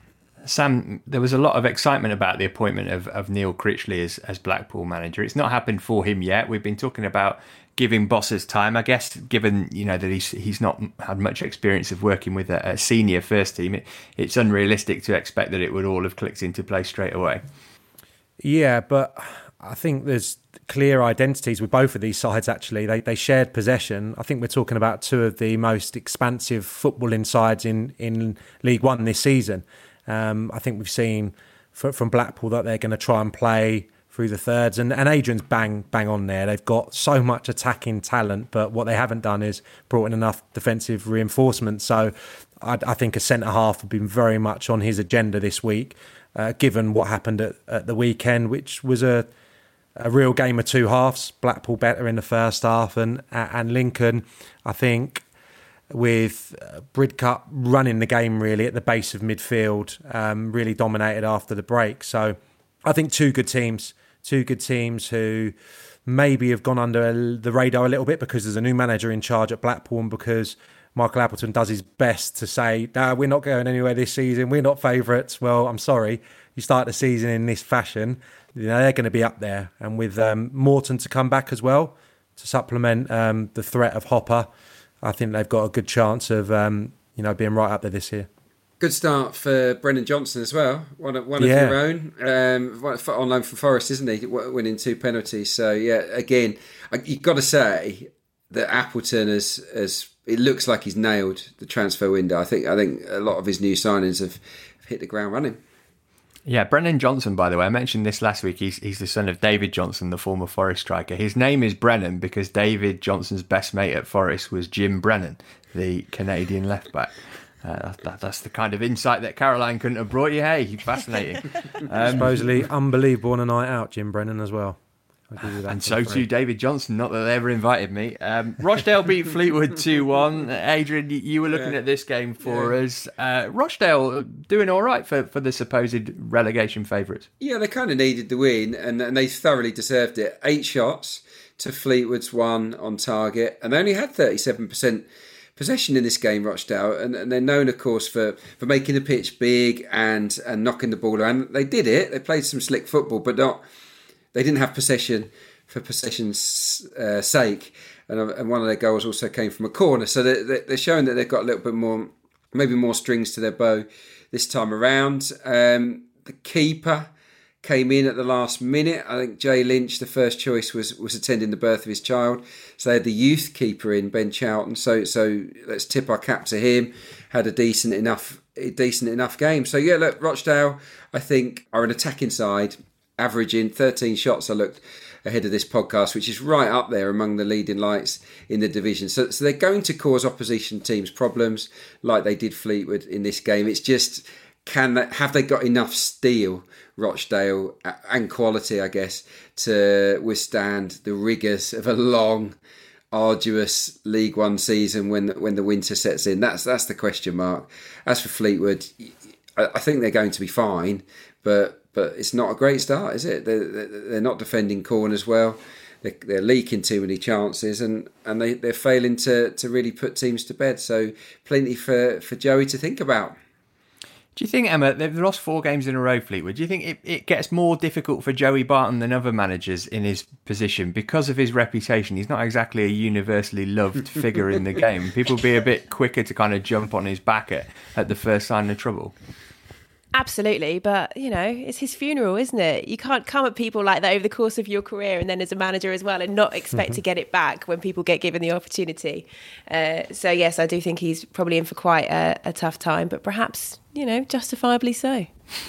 Sam, there was a lot of excitement about the appointment of Neil Critchley as Blackpool manager. It's not happened for him yet. We've been talking about giving bosses time. I guess, given that he's not had much experience of working with a senior first team, it's unrealistic to expect that it would all have clicked into place straight away. Yeah, but I think there's clear identities with both of these sides, actually. They shared possession. I think we're talking about two of the most expansive footballing sides in League One this season. I think we've seen from Blackpool that they're going to try and play through the thirds. And Adrian's bang on there. They've got so much attacking talent, but what they haven't done is brought in enough defensive reinforcement. So I think a centre-half have been very much on his agenda this week. Given what happened at the weekend, which was a real game of two halves. Blackpool better in the first half, and Lincoln, I think, with Bridcut running the game really at the base of midfield, really dominated after the break. So I think two good teams who maybe have gone under the radar a little bit because there's a new manager in charge at Blackpool and because Michael Appleton does his best to say, no, we're not going anywhere this season. We're not favourites. Well, I'm sorry. You start the season in this fashion, they're going to be up there. And with Morton to come back as well, to supplement the threat of Hopper, I think they've got a good chance of being right up there this year. Good start for Brennan Johnson as well. One of your own. On loan from Forest, isn't he? Winning 2 penalties. So, yeah, again, you've got to say that Appleton has it looks like he's nailed the transfer window. I think a lot of his new signings have hit the ground running. Yeah, Brennan Johnson, by the way, I mentioned this last week. He's the son of David Johnson, the former Forest striker. His name is Brennan because David Johnson's best mate at Forest was Jim Brennan, the Canadian left back. That's the kind of insight that Caroline couldn't have brought you. Hey, fascinating. Supposedly unbelievable on a night out, Jim Brennan as well. And so too David Johnson, not that they ever invited me. Rochdale beat Fleetwood 2-1. Adrian, you were looking at this game for us. Rochdale doing all right for the supposed relegation favourites. Yeah, they kind of needed the win and they thoroughly deserved it. 8 shots to Fleetwood's 1 on target, and they only had 37% possession in this game, Rochdale, and they're known, of course, for making the pitch big and knocking the ball around. They did it. They played some slick football, but they didn't have possession for possession's sake. And one of their goals also came from a corner. So they're showing that they've got a little bit more, maybe more strings to their bow this time around. The keeper came in at the last minute. I think Jay Lynch, the first choice, was attending the birth of his child. So they had the youth keeper in, Ben Charlton. So let's tip our cap to him. Had a decent enough game. So yeah, look, Rochdale, I think, are an attacking side, averaging 13 shots. I looked ahead of this podcast, which is right up there among the leading lights in the division. So they're going to cause opposition teams problems like they did Fleetwood in this game. It's just have they got enough steel, Rochdale, and quality, I guess, to withstand the rigours of a long, arduous League One season when the winter sets in? That's the question mark. As for Fleetwood, I think they're going to be fine, but it's not a great start, is it? They're not defending corners well. They're leaking too many chances, and they're failing to really put teams to bed. So plenty for Joey to think about. Do you think, Emma, they've lost 4 games in a row, Fleetwood? Do you think it gets more difficult for Joey Barton than other managers in his position because of his reputation? He's not exactly a universally loved figure in the game. People be a bit quicker to kind of jump on his back at the first sign of trouble. Absolutely, but it's his funeral, isn't it? You can't come at people like that over the course of your career and then as a manager as well and not expect to get it back when people get given the opportunity. So yes, I do think he's probably in for quite a tough time, but perhaps, justifiably so.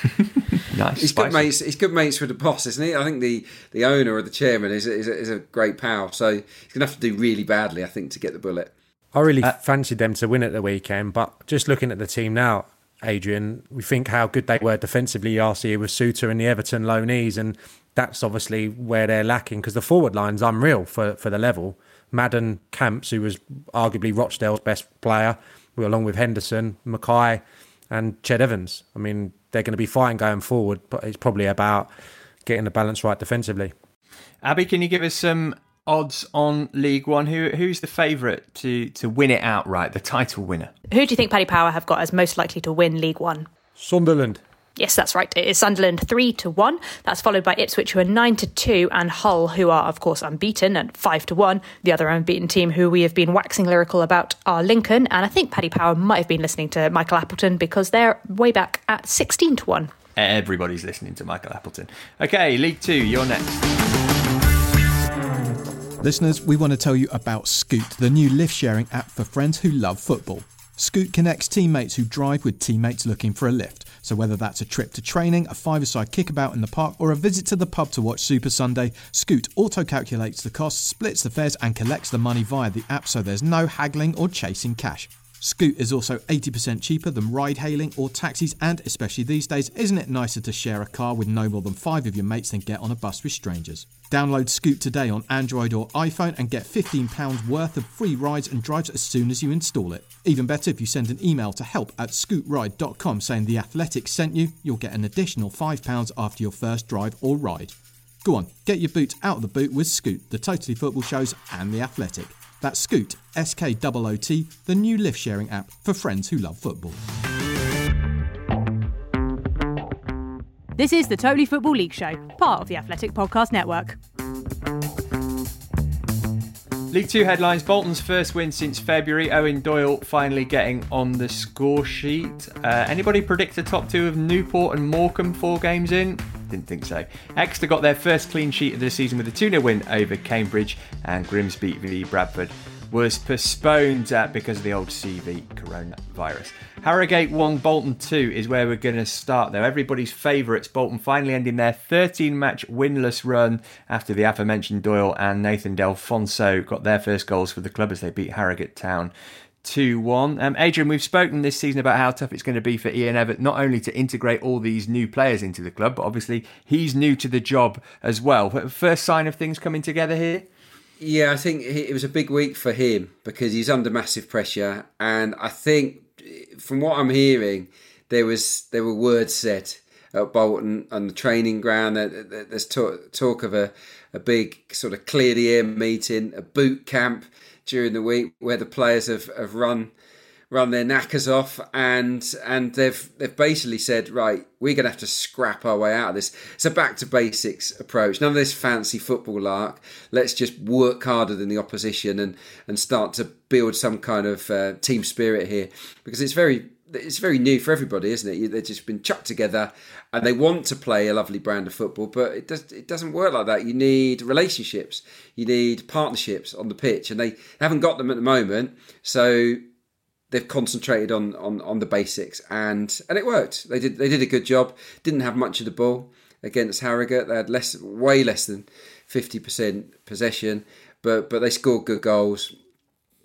Nice. He's good mates. He's good mates with the boss, isn't he? I think the owner or the chairman is a great pal. So he's gonna have to do really badly, I think, to get the bullet. I really fancied them to win at the weekend, but just looking at the team now, Adrian, we think how good they were defensively last year with Suter and the Everton loanees, and that's obviously where they're lacking because the forward line's unreal for the level. Madden Camps, who was arguably Rochdale's best player, along with Henderson, Mackay and Ched Evans. I mean, they're going to be fine going forward, but it's probably about getting the balance right defensively. Abby, can you give us some odds on League One? Who's the favourite to win it outright, the title winner? Who do you think Paddy Power have got as most likely to win League One? Sunderland. Yes, that's right. It is Sunderland 3-1. That's followed by Ipswich, who are 9-2, and Hull, who are, of course, unbeaten at 5-1. The other unbeaten team who we have been waxing lyrical about are Lincoln, and I think Paddy Power might have been listening to Michael Appleton because they're way back at 16-1. Everybody's listening to Michael Appleton. Okay, League 2, you're next. Listeners, we want to tell you about Scoot, the new lift-sharing app for friends who love football. Scoot connects teammates who drive with teammates looking for a lift. So whether that's a trip to training, a five-a-side kickabout in the park, or a visit to the pub to watch Super Sunday, Scoot auto-calculates the costs, splits the fares and collects the money via the app, so there's no haggling or chasing cash. Scoot is also 80% cheaper than ride-hailing or taxis, and especially these days, isn't it nicer to share a car with no more than 5 of your mates than get on a bus with strangers? Download Scoot today on Android or iPhone and get £15 worth of free rides and drives as soon as you install it. Even better, if you send an email to help@scootride.com saying The Athletic sent you, you'll get an additional £5 after your first drive or ride. Go on, get your boots out of the boot with Scoot, the Totally Football shows and The Athletic. That's Scoot, SKOOT, the new lift-sharing app for friends who love football. This is the Totally Football League Show, part of the Athletic Podcast Network. League 2 headlines. Bolton's first win since February. Owen Doyle finally getting on the score sheet. Anybody predict a top 2 of Newport and Morecambe 4 games in? Didn't think so. Exeter got their first clean sheet of the season with a 2-0 win over Cambridge, and Grimsby v Bradford was postponed because of the old CV coronavirus. Harrogate 1, Bolton 2 is where we're going to start though. Everybody's favourites, Bolton finally ending their 13-match winless run after the aforementioned Doyle and Nathan Delfonso got their first goals for the club as they beat Harrogate Town 2-1. Adrian, we've spoken this season about how tough it's going to be for Ian Evatt not only to integrate all these new players into the club, but obviously he's new to the job as well. First sign of things coming together here? Yeah, I think it was a big week for him because he's under massive pressure, and I think from what I'm hearing, there were words said at Bolton on the training ground. There's talk of a big sort of clear the air meeting, a boot camp during the week where the players have run their knackers off, and they've basically said, right, we're going to have to scrap our way out of this. It's a back to basics approach. None of this fancy football lark. Let's just work harder than the opposition and start to build some kind of team spirit here, because it's very new for everybody, isn't it? They've just been chucked together and they want to play a lovely brand of football, but it doesn't work like that. You need relationships, you need partnerships on the pitch, and they haven't got them at the moment. So they've concentrated on the basics, and it worked. They did a good job. Didn't have much of the ball against Harrogate. They had way less than 50% possession, but they scored good goals.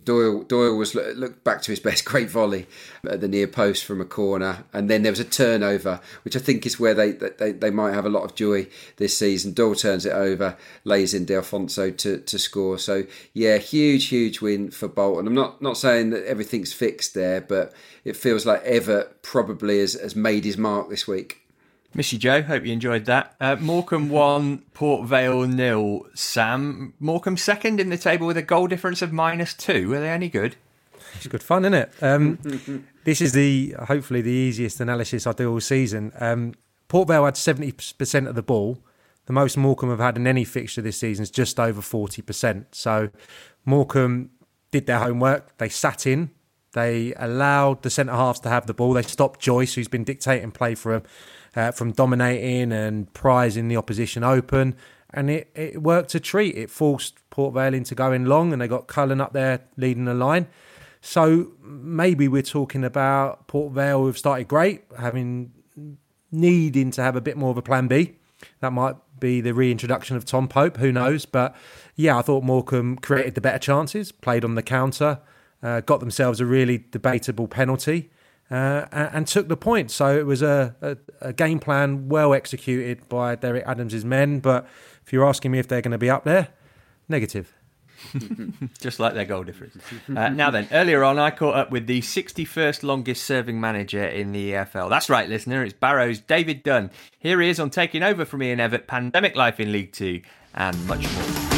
Doyle was looked back to his best, great volley at the near post from a corner, and then there was a turnover, which I think is where they might have a lot of joy this season. Doyle turns it over, lays in De Alfonso to score. So yeah, huge win for Bolton. I'm not saying that everything's fixed there, but it feels like Everett probably has made his mark this week. Miss you, Joe. Hope you enjoyed that. Morecambe 1, Port Vale 0. Sam, Morecambe second in the table with a goal difference of -2. Are they any good? It's good fun, isn't it? This is hopefully the easiest analysis I do all season. Port Vale had 70% of the ball. The most Morecambe have had in any fixture this season is just over 40%. So Morecambe did their homework. They sat in. They allowed the centre-halves to have the ball. They stopped Joyce, who's been dictating play for them, from dominating and prizing the opposition open. And it worked a treat. It forced Port Vale into going long, and they got Cullen up there leading the line. So maybe we're talking about Port Vale who've started great, needing to have a bit more of a plan B. That might be the reintroduction of Tom Pope, who knows. But yeah, I thought Morecambe created the better chances, played on the counter, got themselves a really debatable penalty, and took the point. So it was a game plan well executed by Derek Adams' men. But if you're asking me if they're going to be up there, negative. Just like their goal difference. Now then, earlier on I caught up with the 61st longest serving manager in the EFL. That's right, listener, it's Barrow's David Dunn. Here he is on taking over from Ian Evatt, pandemic life in League Two, and much more.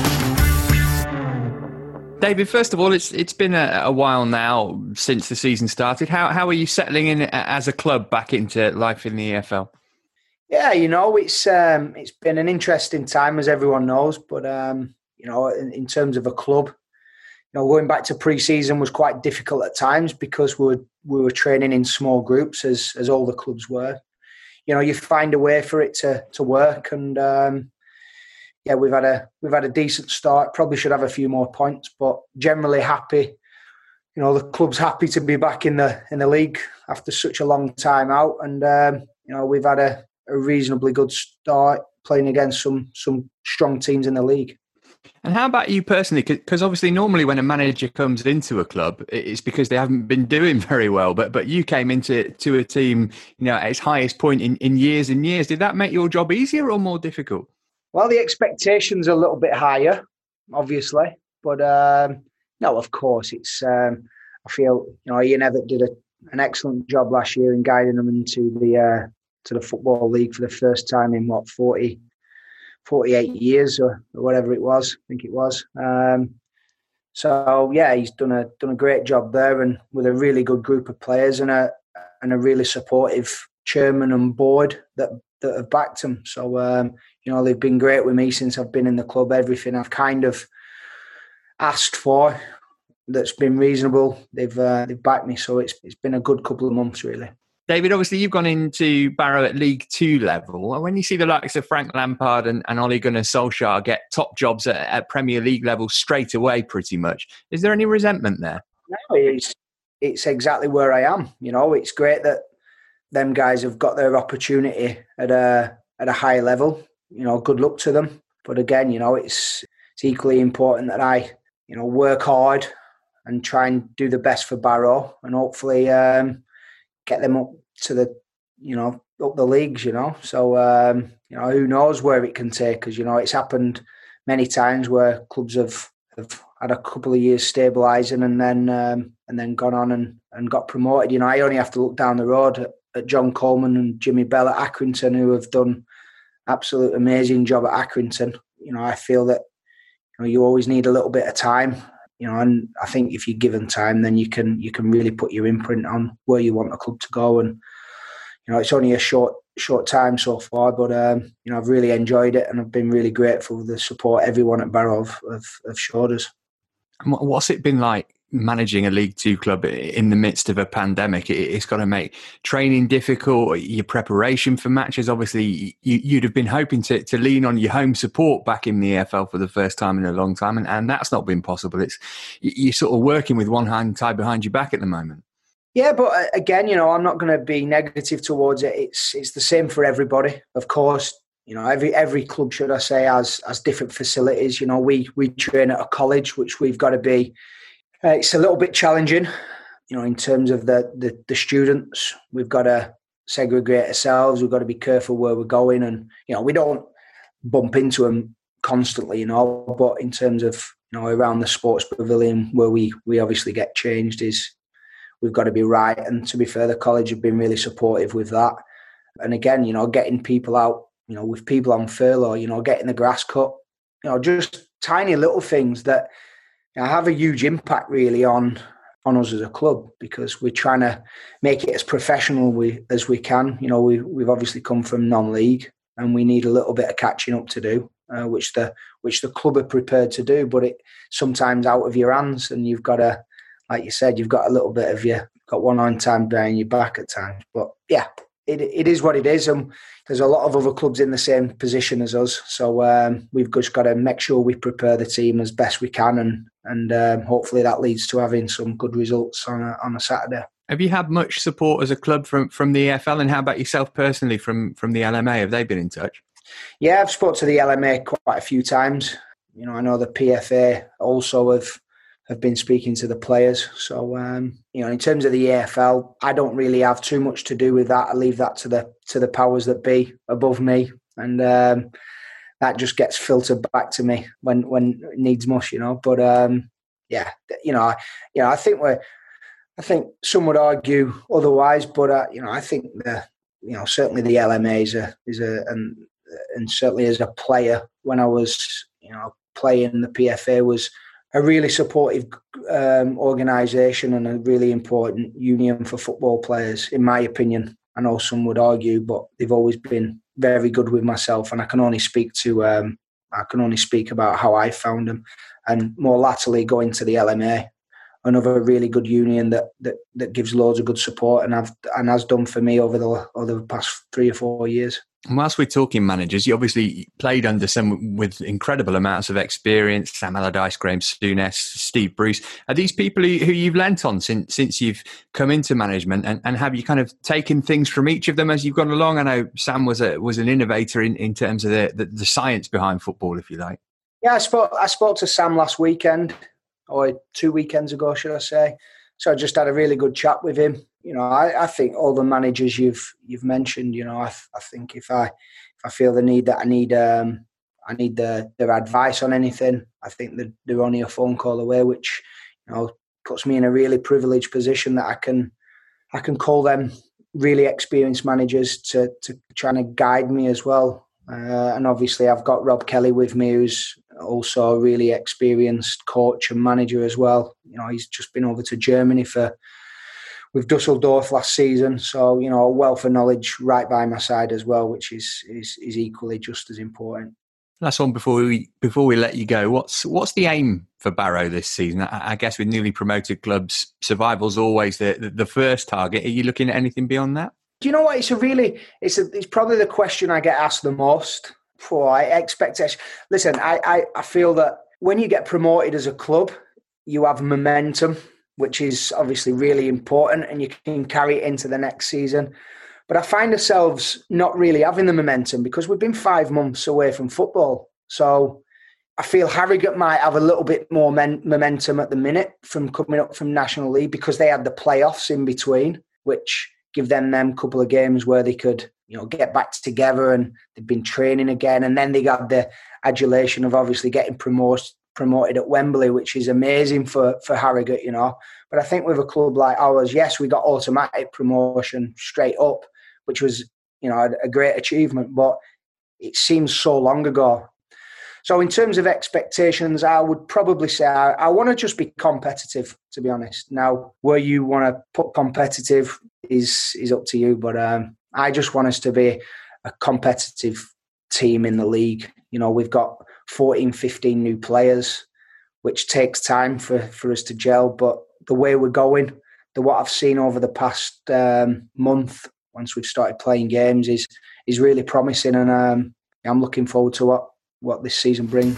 David, first of all, it's been a while now since the season started. How are you settling in as a club back into life in the EFL? Yeah, it's been an interesting time, as everyone knows. But in terms of a club, going back to pre-season was quite difficult at times because we were training in small groups, as all the clubs were. You find a way for it to work, and we've had a decent start. Probably should have a few more points, but generally happy. The club's happy to be back in the league after such a long time out, and we've had a reasonably good start playing against some strong teams in the league. And how about you personally? Because obviously normally when a manager comes into a club, it's because they haven't been doing very well. But you came into a team, at its highest point in years and years. Did that make your job easier or more difficult? Well, the expectations are a little bit higher, obviously. But no, of course, it's. I feel Ian Evatt did an excellent job last year in guiding them into the Football League for the first time in 48 years or whatever it was. I think it was. So yeah, he's done a great job there, and with a really good group of players and a really supportive chairman and board that have backed him. So they've been great with me since I've been in the club. Everything I've kind of asked for that's been reasonable, they've backed me. So it's been a good couple of months, really. David, obviously you've gone into Barrow at League Two level. When you see the likes of Frank Lampard and Ole Gunnar Solskjaer get top jobs at Premier League level straight away, pretty much, is there any resentment there? No, it's exactly where I am. It's great that them guys have got their opportunity at a high level. Good luck to them. But again, it's equally important that I, work hard and try and do the best for Barrow, and hopefully get them up to up the leagues. So who knows where it can take? Because it's happened many times where clubs have had a couple of years stabilising and then gone on and got promoted. I only have to look down the road at John Coleman and Jimmy Bell at Accrington, who have done absolute amazing job at Accrington. I feel that you always need a little bit of time. And I think if you're given time, then you can really put your imprint on where you want the club to go. And it's only a short time so far, but I've really enjoyed it, and I've been really grateful for the support everyone at Barrow have showed us. What's it been like managing a League Two club in the midst of a pandemic? It's got to make training difficult, your preparation for matches. Obviously, you'd have been hoping to lean on your home support back in the EFL for the first time in a long time, and that's not been possible. You're sort of working with one hand tied behind your back at the moment. Yeah, but again, I'm not going to be negative towards it. It's the same for everybody, of course. Every club, should I say, has different facilities. We train at a college, which we've got to be It's a little bit challenging, in terms of the students. We've got to segregate ourselves. We've got to be careful where we're going, and we don't bump into them constantly, but in terms of around the sports pavilion where we obviously get changed, is we've got to be right. And to be fair, the college have been really supportive with that. And again, getting people out, with people on furlough, getting the grass cut, just tiny little things that have a huge impact really on us as a club, because we're trying to make it as professional as we can. We've obviously come from non-league, and we need a little bit of catching up to do, which the club are prepared to do, but it sometimes out of your hands, and you've got to, like you said, you've got a little bit of got one on time behind your back at times. But yeah, it is what it is, and there's a lot of other clubs in the same position as us. So we've just got to make sure we prepare the team as best we can, and hopefully that leads to having some good results on a Saturday. Have you had much support as a club from the EFL, and how about yourself personally from the LMA? Have they been in touch? Yeah, I've spoken to the LMA quite a few times. I know the PFA also have been speaking to the players. So, in terms of the EFL, I don't really have too much to do with that. I leave that to the powers that be above me, and that just gets filtered back to me when it needs much, But I think some would argue otherwise, but I think certainly the LMA and certainly as a player when I was playing, the PFA was a really supportive organisation and a really important union for football players, in my opinion. I know some would argue, but they've always been very good with myself, and I can only speak about how I found them. And more latterly, going to the LMA, another really good union that gives loads of good support, and has done for me over the past 3 or 4 years. And whilst we're talking managers, you obviously played under some with incredible amounts of experience: Sam Allardyce, Graham Souness, Steve Bruce. Are these people who you've lent on since you've come into management, and have you kind of taken things from each of them as you've gone along? I know Sam was an innovator in terms of the science behind football, if you like. Yeah, I spoke to Sam last weekend, or 2 weekends ago, should I say. So I just had a really good chat with him. I think all the managers you've mentioned, I think if I feel the need that I need their advice on anything, I think that they're only a phone call away, which puts me in a really privileged position that I can call them really experienced managers to try and guide me as well. And obviously I've got Rob Kelly with me, who's also a really experienced coach and manager as well. He's just been over to Germany with Dusseldorf last season. So, a wealth of knowledge right by my side as well, which is equally just as important. Last one before we let you go. What's the aim for Barrow this season? I guess with newly promoted clubs, survival's always the first target. Are you looking at anything beyond that? Do you know what? It's probably the question I get asked the most for expectation. Listen, I feel that when you get promoted as a club, you have momentum, which is obviously really important, and you can carry it into the next season. But I find ourselves not really having the momentum because we've been 5 months away from football. So I feel Harrogate might have a little bit more momentum at the minute from coming up from National League, because they had the playoffs in between, which give them couple of games where they could, get back together, and they've been training again. And then they got the adulation of obviously getting promoted at Wembley, which is amazing for Harrogate, But I think with a club like ours, yes, we got automatic promotion straight up, which was, a great achievement, but it seems so long ago. So in terms of expectations, I would probably say I want to just be competitive, to be honest. Now, where you want to put competitive is up to you, but I just want us to be a competitive team in the league. We've got 14, 15 new players, which takes time for us to gel. But the way we're going, what I've seen over the past month, once we've started playing games, is really promising. And I'm looking forward to what this season brings.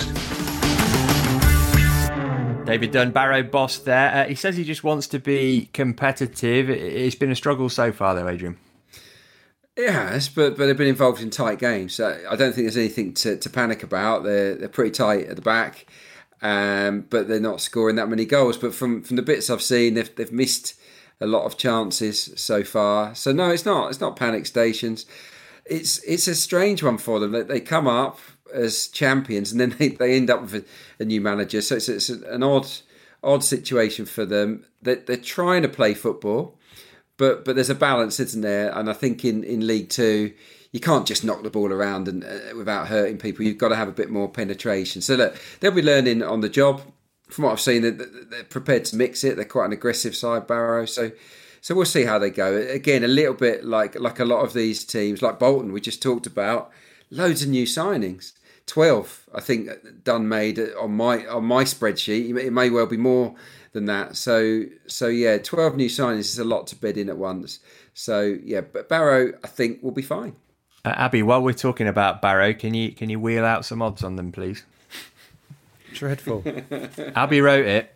David Dunn, Barrow boss there. He says he just wants to be competitive. It's been a struggle so far though, Adrian. It has, but they've been involved in tight games. So I don't think there's anything to panic about. They're pretty tight at the back. but they're not scoring that many goals. But from the bits I've seen, they've missed a lot of chances so far. So no, it's not panic stations. It's a strange one for them. They come up as champions and then they end up with a new manager. So it's an odd situation for them. They're trying to play football, but there's a balance, isn't there? And I think in League Two, you can't just knock the ball around and without hurting people. You've got to have a bit more penetration. So look, they'll be learning on the job. From what I've seen, they're prepared to mix it. They're quite an aggressive side, Barrow. So we'll see how they go. Again, a little bit like a lot of these teams, like Bolton, we just talked about. Loads of new signings. 12, I think, made on my spreadsheet. It may well be more than that. So yeah, 12 new signings is a lot to bed in at once. So yeah, but Barrow, I think, will be fine. Abby, while we're talking about Barrow, can you wheel out some odds on them, please? Dreadful. Abby wrote it.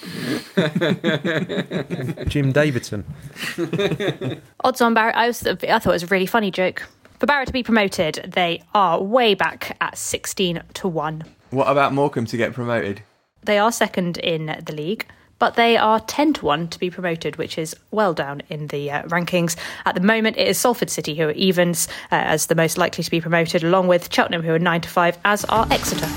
Jim Davidson. Odds on Barrow. I thought it was a really funny joke. For Barrow to be promoted, they are way back at 16-1. What about Morecambe to get promoted? They are second in the league, but they are 10-1 to be promoted, which is well down in the rankings. At the moment, it is Salford City who are evens as the most likely to be promoted, along with Cheltenham who are 9-5, as are Exeter.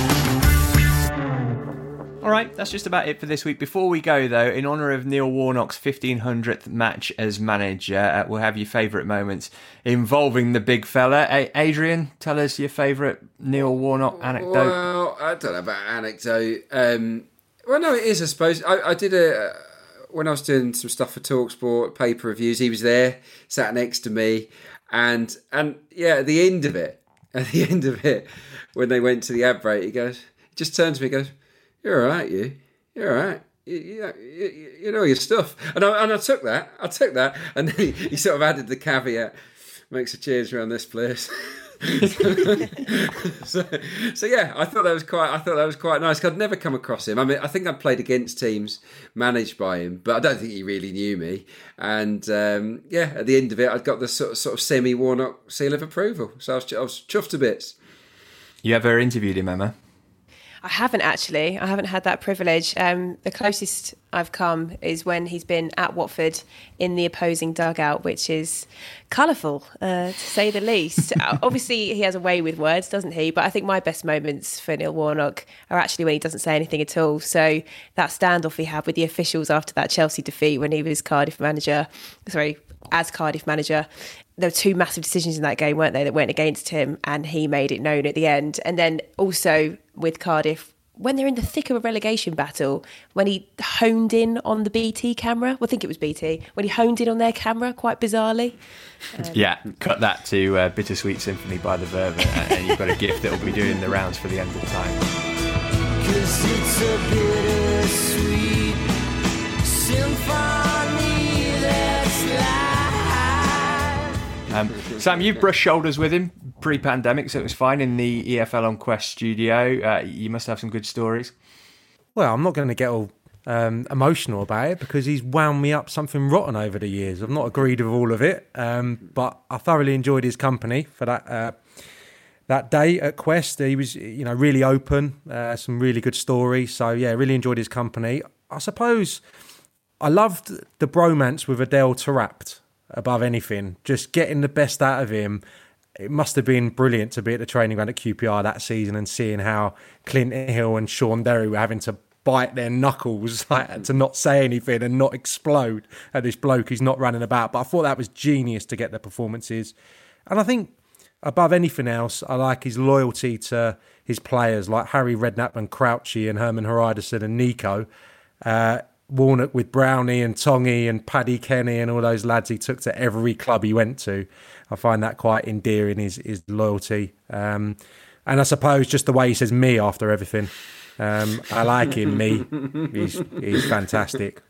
All right, that's just about it for this week. Before we go, though, in honour of Neil Warnock's 1500th match as manager, we'll have your favourite moments involving the big fella. Adrian, tell us your favourite Neil Warnock anecdote. Well, I don't know about anecdote. Well, no, it is, I suppose. I did when I was doing some stuff for TalkSport, paper reviews, he was there, sat next to me. And yeah, at the end of it, when they went to the ad break, he just turns to me and goes, "You're all right, you. You're all right. You know your stuff." And I took that. And then he sort of added the caveat, "Makes a change around this place." so yeah, I thought that was quite nice. I'd never come across him. I mean, I think I'd played against teams managed by him, but I don't think he really knew me. And yeah, at the end of it, I'd got the sort of semi-Warnock seal of approval. So I was chuffed to bits. You ever interviewed him, Emma? I haven't actually. I haven't had that privilege. The closest I've come is when he's been at Watford in the opposing dugout, which is colourful, to say the least. Obviously, he has a way with words, doesn't he? But I think my best moments for Neil Warnock are actually when he doesn't say anything at all. So that standoff he had with the officials after that Chelsea defeat when he was as Cardiff manager, there were two massive decisions in that game, weren't they, that went against him, and he made it known at the end. And then also with Cardiff, when they're in the thick of a relegation battle, when he honed in on the BT camera, well, I think it was BT, when he honed in on their camera quite bizarrely. Yeah, cut that to Bittersweet Symphony by the Verve, and you've got a gift that will be doing the rounds for the end of time. 'Cause it's a bittersweet symphony that's life. Sam, you've brushed shoulders with him pre-pandemic, so it was fine in the EFL on Quest studio. You must have some good stories. Well, I'm not going to get all emotional about it because he's wound me up something rotten over the years. I've not agreed with all of it, but I thoroughly enjoyed his company for that day at Quest. He was, really open, some really good stories. So yeah, really enjoyed his company. I suppose I loved the bromance with Adel Taarabt above anything, just getting the best out of him. It must have been brilliant to be at the training ground at QPR that season and seeing how Clint Hill and Sean Derry were having to bite their knuckles to not say anything and not explode at this bloke who's not running about. But I thought that was genius to get the performances. And I think above anything else, I like his loyalty to his players like Harry Redknapp and Crouchy and Herman Hreiderson and Nico. Warnock with Brownie and Tongy and Paddy Kenny and all those lads he took to every club he went to. I find that quite endearing, his loyalty. And I suppose just the way he says me after everything. I like him, me. He's fantastic.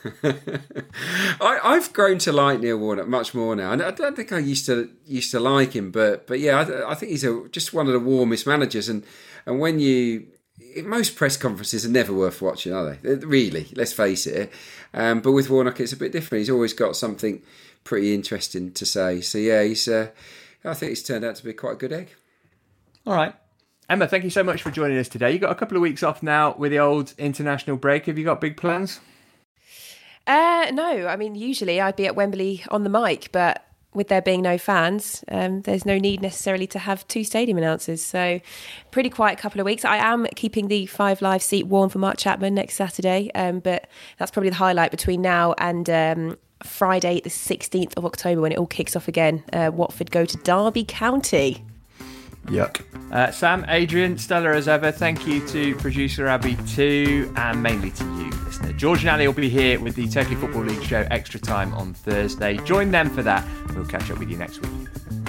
I've grown to like Neil Warnock much more now. And I don't think I used to like him, but yeah, I think he's just one of the warmest managers. And when most press conferences are never worth watching, are they? Really, let's face it. But with Warnock, it's a bit different. He's always got something pretty interesting to say. So yeah, I think he's turned out to be quite a good egg. All right. Emma, thank you so much for joining us today. You've got a couple of weeks off now with the old international break. Have you got big plans? No, I mean, usually I'd be at Wembley on the mic, but with there being no fans, there's no need necessarily to have 2 stadium announcers. So pretty quiet couple of weeks. I am keeping the 5 Live seat warm for Mark Chapman next Saturday, but that's probably the highlight between now and Friday the 16th of October when it all kicks off again. Watford go to Derby County. Yuck. Sam, Adrian, stellar as ever. Thank you to producer Abby too, and mainly to you, listener. George and Ali will be here with the Totally Football League show Extra Time on Thursday. Join them for that. We'll catch up with you next week.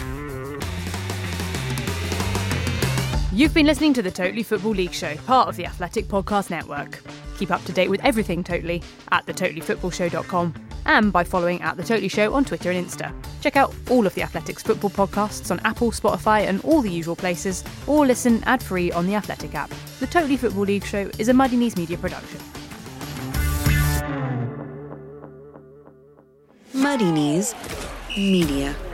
You've been listening to the Totally Football League show, part of the Athletic Podcast Network. Keep up to date with everything Totally at thetotallyfootballshow.com and by following at The Totally Show on Twitter and Insta. Check out all of the Athletics football podcasts on Apple, Spotify and all the usual places, or listen ad-free on the Athletic app. The Totally Football League show is a Muddy Knees Media production. Muddy Knees Media.